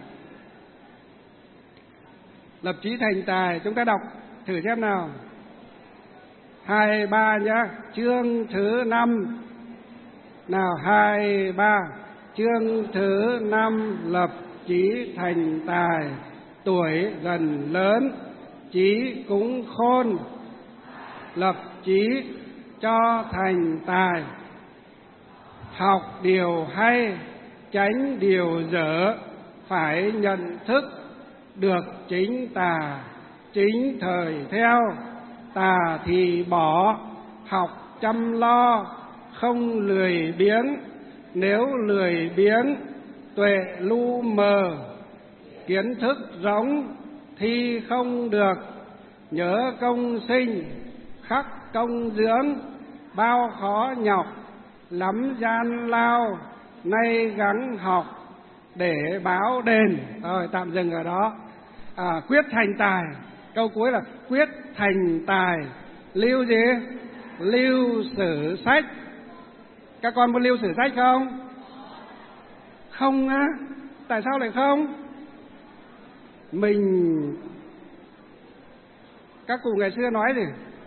Lập chí thành tài chúng ta đọc thử xem nào. Hai ba nhá. Chương thứ năm. Nào hai ba. Chương thứ năm lập chí thành tài. Tuổi dần lớn, chí cũng khôn. Lập chí cho thành tài. Học điều hay, tránh điều dở. Phải nhận thức được chính tà, chính thời theo. Tà thì bỏ, học chăm lo, không lười biếng. Nếu lười biếng, tuệ lu mờ. Kiến thức rỗng, thi không được. Nhớ công sinh, khắc công dưỡng. Bao khó nhọc, lắm gian lao. Nay gắng học, để báo đền. Rồi tạm dừng ở đó. À, quyết thành tài. Câu cuối là quyết thành tài. Lưu gì? Lưu sử sách. Các con muốn lưu sử sách không? Không á? Tại sao lại không? Mình, các cụ ngày xưa nói gì?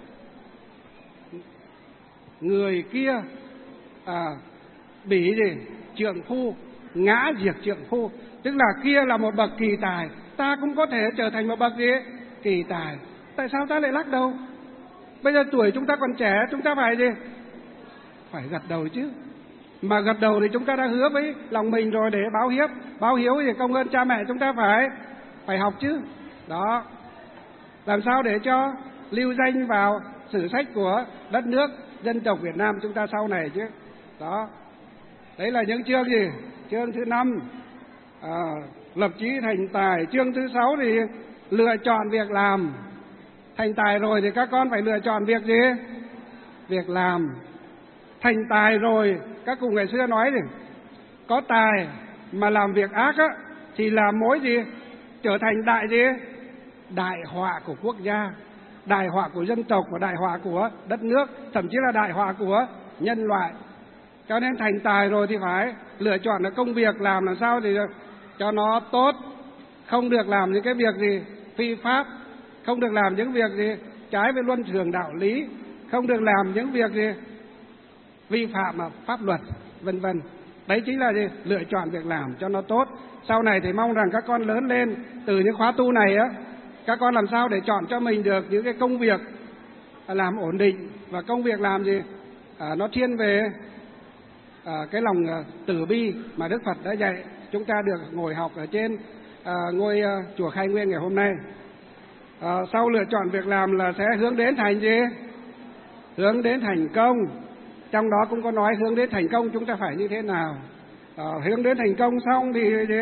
Người kia à, bỉ gì? Trượng phu, ngã diệt trượng phu. Tức là kia là một bậc kỳ tài, ta cũng có thể trở thành một bậc gì? Kỳ tài. Tại sao ta lại lắc đầu? Bây giờ tuổi chúng ta còn trẻ, chúng ta phải gì? Phải gật đầu chứ. Mà gật đầu thì chúng ta đã hứa với lòng mình rồi, để báo hiếu. Báo hiếu thì công ơn cha mẹ chúng ta phải phải học chứ. Đó. Làm sao để cho lưu danh vào sử sách của đất nước, dân tộc Việt Nam chúng ta sau này chứ. Đó. Đấy là những chương gì? Chương thứ năm à, lập chí thành tài. Chương thứ sáu thì lựa chọn việc làm. Thành tài rồi thì các con phải lựa chọn việc gì? Việc làm. Thành tài rồi, các cụ ngày xưa nói gì? Có tài mà làm việc ác á, thì là mối gì? Trở thành đại gì? Đại họa của quốc gia, đại họa của dân tộc và đại họa của đất nước, thậm chí là đại họa của nhân loại. Cho nên thành tài rồi thì phải lựa chọn là công việc làm làm sao thì cho nó tốt. Không được làm những cái việc gì phi pháp, không được làm những việc gì trái với luân thường đạo lý, không được làm những việc gì vi phạm pháp luật, vân vân. Đấy chính là gì? Lựa chọn việc làm cho nó tốt. Sau này thì mong rằng các con lớn lên từ những khóa tu này á, các con làm sao để chọn cho mình được những cái công việc làm ổn định, và công việc làm gì à, nó thiên về à, cái lòng à, từ bi mà Đức Phật đã dạy chúng ta được ngồi học ở trên à, ngôi à, chùa Khai Nguyên ngày hôm nay. À, sau lựa chọn việc làm là sẽ hướng đến thành gì? Hướng đến thành công. Trong đó cũng có nói hướng đến thành công chúng ta phải như thế nào. À, hướng đến thành công xong thì gì?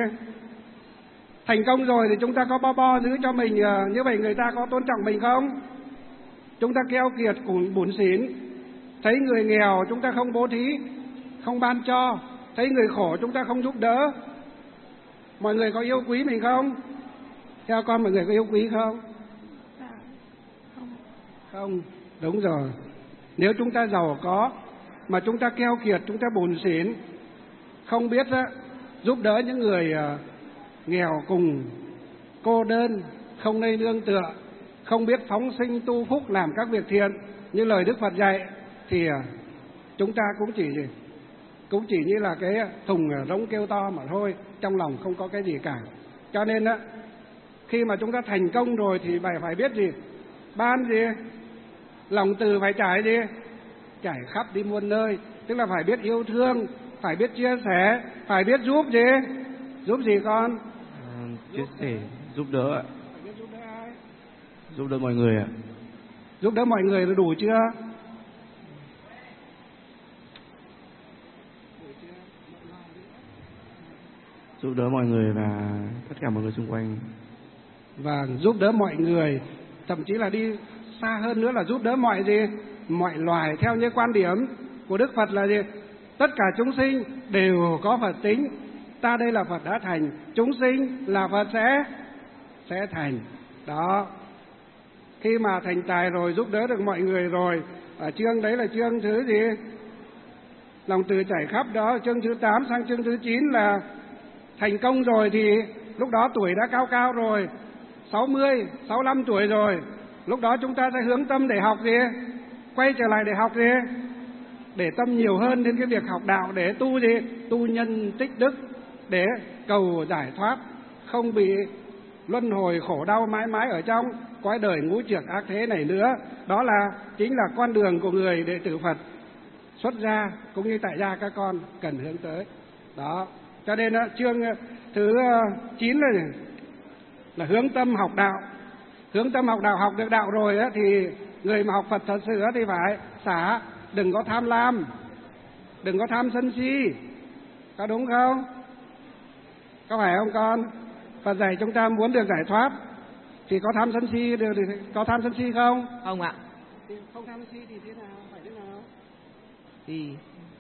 Thành công rồi thì chúng ta có bo bo giữ cho mình, à, như vậy người ta có tôn trọng mình không? Chúng ta keo kiệt cùng bủn xỉn, thấy người nghèo chúng ta không bố thí, không ban cho, thấy người khổ chúng ta không giúp đỡ. Mọi người có yêu quý mình không? Theo con mọi người có yêu quý không? Không. Không, đúng rồi. Nếu chúng ta giàu có mà chúng ta keo kiệt, chúng ta bủn xỉn, không biết á, giúp đỡ những người uh, nghèo cùng, cô đơn, không nơi nương tựa, không biết phóng sinh tu phúc làm các việc thiện như lời Đức Phật dạy, thì uh, chúng ta cũng chỉ cũng chỉ như là cái thùng rỗng kêu to mà thôi, trong lòng không có cái gì cả. Cho nên á, khi mà chúng ta thành công rồi thì phải phải biết gì? Ban gì? Lòng từ phải trải gì? Trải khắp đi muôn nơi. Tức là phải biết yêu thương, phải biết chia sẻ, phải biết giúp gì? Giúp gì con? À, chia sẻ, giúp đỡ ạ. Phải biết giúp đỡ ai? Giúp đỡ mọi người ạ. Giúp đỡ mọi người là đủ chưa? Giúp đỡ mọi người và tất cả mọi người xung quanh. Và giúp đỡ mọi người, thậm chí là đi xa hơn nữa là giúp đỡ mọi gì? Mọi loài. Theo như quan điểm của Đức Phật là gì? Tất cả chúng sinh đều có Phật tính. Ta đây là Phật đã thành, chúng sinh là Phật sẽ sẽ thành. Đó. Khi mà thành tài rồi, giúp đỡ được mọi người rồi, ở chương đấy là chương thứ gì? Lòng từ trải khắp đó. Chương thứ tám sang chương thứ chín là thành công rồi, thì lúc đó tuổi đã cao cao rồi, sáu mươi, sáu mươi lăm tuổi rồi. Lúc đó chúng ta sẽ hướng tâm để học gì? Quay trở lại để học gì? Để tâm nhiều hơn đến cái việc học đạo, để tu gì? Tu nhân tích đức, để cầu giải thoát, không bị luân hồi khổ đau mãi mãi ở trong cõi đời ngũ trược ác thế này nữa. Đó là chính là con đường của người đệ tử Phật xuất gia cũng như tại gia các con cần hướng tới. Đó. Cho nên chương thứ chín là là hướng tâm học đạo. Hướng tâm học đạo, học được đạo rồi á, thì người mà học Phật thật sự thì phải xả, đừng có tham lam, đừng có tham sân si. Có đúng không? Có phải không con? Phật dạy chúng ta muốn được giải thoát thì có tham sân si được, có tham sân si không? Không ạ. Thì không tham sân si thì thế nào? Phải thế nào? Thì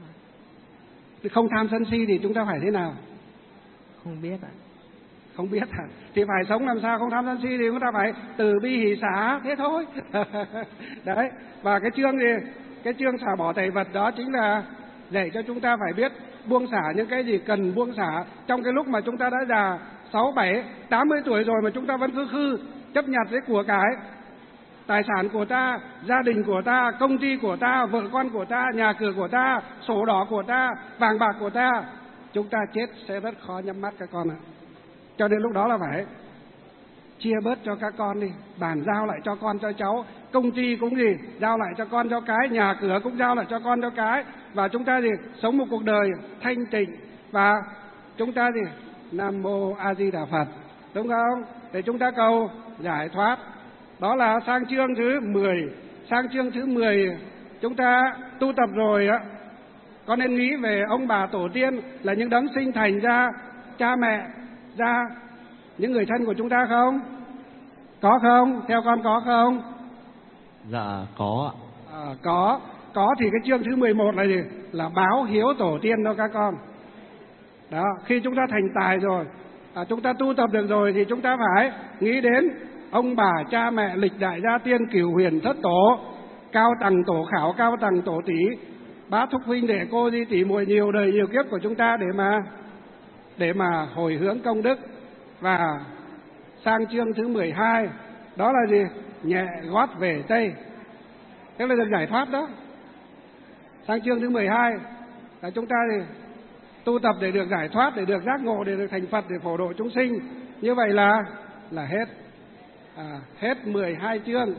không tham sân si thì chúng ta phải thế nào? không biết ạ. Không biết à? Thì phải sống làm sao không tham sân si thì chúng ta phải từ bi hỷ xả, thế thôi. Đấy. Và cái chương gì? Cái chương xả bỏ tẩy vật đó chính là để cho chúng ta phải biết buông xả những cái gì cần buông xả. Trong cái lúc mà chúng ta đã già sáu, bảy, tám mươi tuổi rồi mà chúng ta vẫn cứ khư chấp nhặt với của cải, tài sản của ta, gia đình của ta, công ty của ta, vợ con của ta, nhà cửa của ta, sổ đỏ của ta, vàng bạc của ta, chúng ta chết sẽ rất khó nhắm mắt các con ạ. Cho nên lúc đó là phải chia bớt cho các con đi, bàn giao lại cho con cho cháu, công ty cũng gì, giao lại cho con cho cái, nhà cửa cũng giao lại cho con cho cái, và chúng ta gì, sống một cuộc đời thanh tịnh, và chúng ta gì, Nam Mô A Di Đà Phật, đúng không? Để chúng ta cầu giải thoát. Đó là sang chương thứ mười. Sang chương thứ mười chúng ta tu tập rồi á, có nên nghĩ về ông bà tổ tiên là những đấng sinh thành ra cha mẹ, ra những người thân của chúng ta không? Có không? Theo con có không? Dạ có ạ. À, có. Có thì cái chương thứ mười một là gì? Là báo hiếu tổ tiên đó các con. Đó, khi chúng ta thành tài rồi, à, chúng ta tu tập được rồi thì chúng ta phải nghĩ đến ông bà, cha mẹ, lịch đại gia tiên, cửu huyền thất tổ, cao tầng tổ khảo, cao tầng tổ tỷ, bá thúc huynh đệ cô di tỷ muội nhiều đời nhiều kiếp của chúng ta để mà để mà hồi hướng công đức. Và sang chương thứ mười hai đó là gì? Nhẹ gót về Tây, tức là được giải thoát đó. Sang chương thứ mười hai là chúng ta thì tu tập để được giải thoát, để được giác ngộ, để được thành Phật, để phổ độ chúng sinh. Như vậy là là hết à, hết mười hai chương.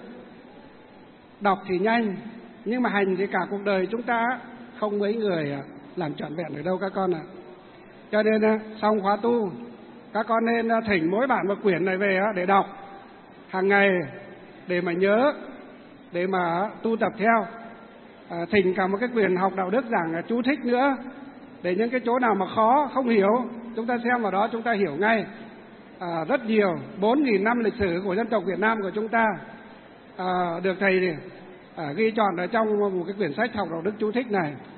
Đọc thì nhanh, nhưng mà hành thì cả cuộc đời chúng ta không mấy người làm trọn vẹn được đâu các con ạ. À. Cho nên xong khóa tu, các con nên thỉnh mỗi bạn một quyển này về để đọc hàng ngày, để mà nhớ, để mà tu tập theo. À, thỉnh cả một cái quyển học đạo đức giảng chú thích nữa, để những cái chỗ nào mà khó không hiểu, chúng ta xem vào đó chúng ta hiểu ngay. À, rất nhiều, bốn nghìn năm lịch sử của dân tộc Việt Nam của chúng ta à, được thầy à, ghi chọn ở trong một cái quyển sách học đạo đức chú thích này.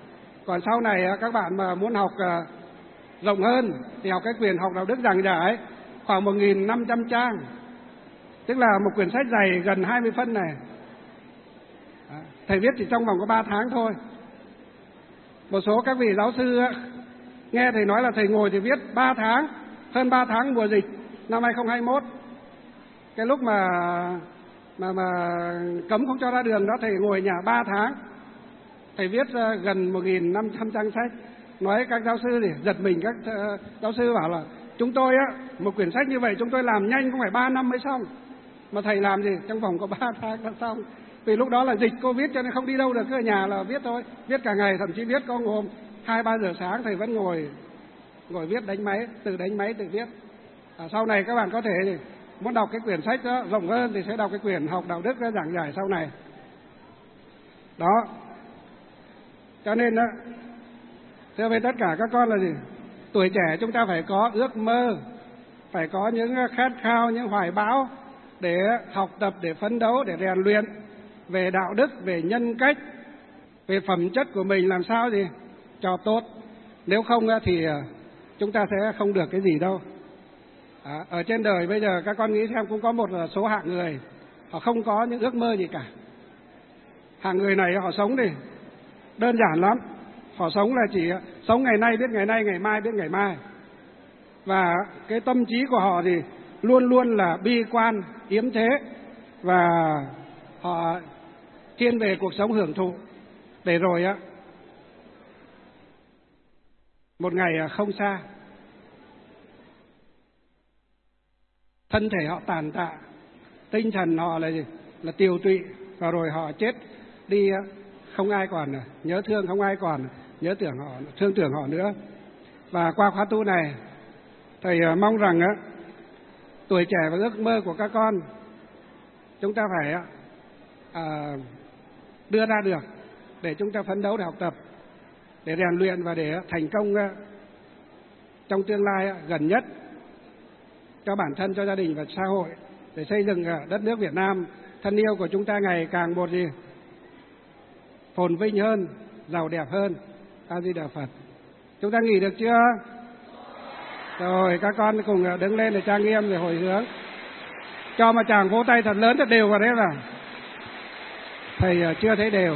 Còn sau này các bạn mà muốn học rộng hơn thì học cái quyển Học Đạo Đức Giảng Giải, khoảng một nghìn năm trăm trang, tức là một quyển sách dày gần hai mươi phân này. Thầy viết chỉ trong vòng có ba tháng thôi. Một số các vị giáo sư nghe thầy nói là thầy ngồi thì viết ba tháng, hơn ba tháng mùa dịch năm hai không hai mốt. Cái lúc mà mà mà cấm không cho ra đường đó, thầy ngồi ở nhà ba tháng. Thầy viết gần một nghìn năm trăm trang sách. Nói các giáo sư thì giật mình, các giáo sư bảo là chúng tôi á, một quyển sách như vậy chúng tôi làm nhanh cũng phải ba năm mới xong. Mà thầy làm gì? Trong vòng có ba tháng đã xong. Vì lúc đó là dịch Covid cho nên không đi đâu được, cứ ở nhà là viết thôi. Viết cả ngày, thậm chí viết có hôm hai ba giờ sáng thầy vẫn ngồi ngồi viết, đánh máy, tự đánh máy tự viết. À, sau này các bạn có thể thì muốn đọc cái quyển sách đó rộng hơn thì sẽ đọc cái quyển Học Đạo Đức Giảng Giải sau này. Đó. Cho nên đó, thưa với tất cả các con là gì? Tuổi trẻ chúng ta phải có ước mơ, phải có những khát khao, những hoài bão để học tập, để phấn đấu, để rèn luyện về đạo đức, về nhân cách, về phẩm chất của mình làm sao gì cho tốt. Nếu không thì chúng ta sẽ không được cái gì đâu. À, ở trên đời bây giờ các con nghĩ xem, cũng có một số hạng người họ không có những ước mơ gì cả. Hạng người này họ sống thì đơn giản lắm. Họ sống là chỉ sống ngày nay biết ngày nay, ngày mai biết ngày mai. Và cái tâm trí của họ thì luôn luôn là bi quan, yếm thế. Và họ thiên về cuộc sống hưởng thụ. Để rồi á, một ngày không xa, thân thể họ tàn tạ, tinh thần họ là gì? Là tiều tụy. Và rồi họ chết đi, không ai còn nhớ thương, không ai còn nhớ tưởng họ, thương tưởng họ nữa. Và qua khóa tu này, thầy mong rằng á, tuổi trẻ và ước mơ của các con chúng ta phải à, đưa ra được để chúng ta phấn đấu để học tập, để rèn luyện và để thành công trong tương lai gần nhất cho bản thân, cho gia đình và xã hội, để xây dựng đất nước Việt Nam thân yêu của chúng ta ngày càng một gì phồn vinh hơn, giàu đẹp hơn. A Di Đà Phật. Chúng ta nghỉ được chưa? Rồi các con cùng đứng lên để trang nghiêm để hồi hướng. Cho mà chàng vỗ tay thật lớn thật đều vào đấy là thầy chưa thấy đều.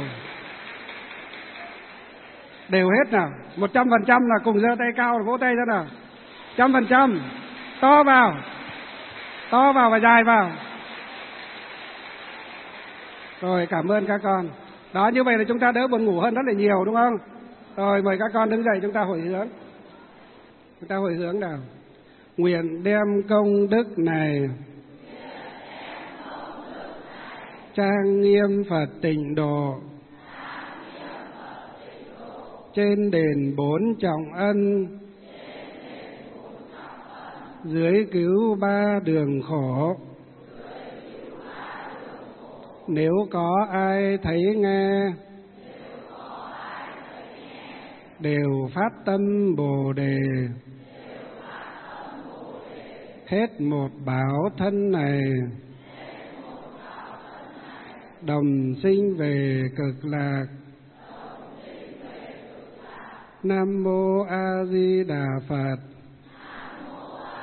Đều hết nào. Một trăm phần trăm là cùng giơ tay cao vỗ tay ra nào. Trăm phần trăm. To vào. To vào và dài vào. Rồi cảm ơn các con. Đó, như vậy là chúng ta đỡ buồn ngủ hơn rất là nhiều, đúng không? Rồi mời các con đứng dậy, chúng ta hồi hướng. Chúng ta hồi hướng nào. Nguyện đem công đức này trang nghiêm Phật Tịnh Độ, trên đền bốn trọng ân, dưới cứu ba đường khổ. Nếu có ai thấy nghe, đều phát tâm Bồ Đề, hết một báo thân này, đồng sinh về cực lạc. Nam Mô A Di Đà Phật.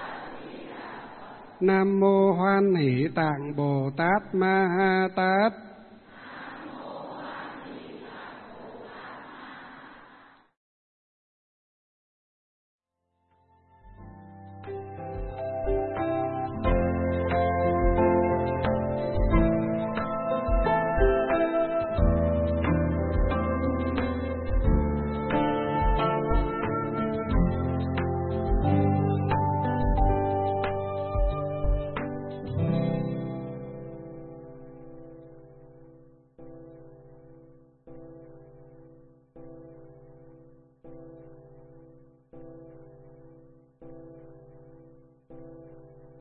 Nam Mô Hoan Hỷ Tạng Bồ Tát Ma Ha Tát.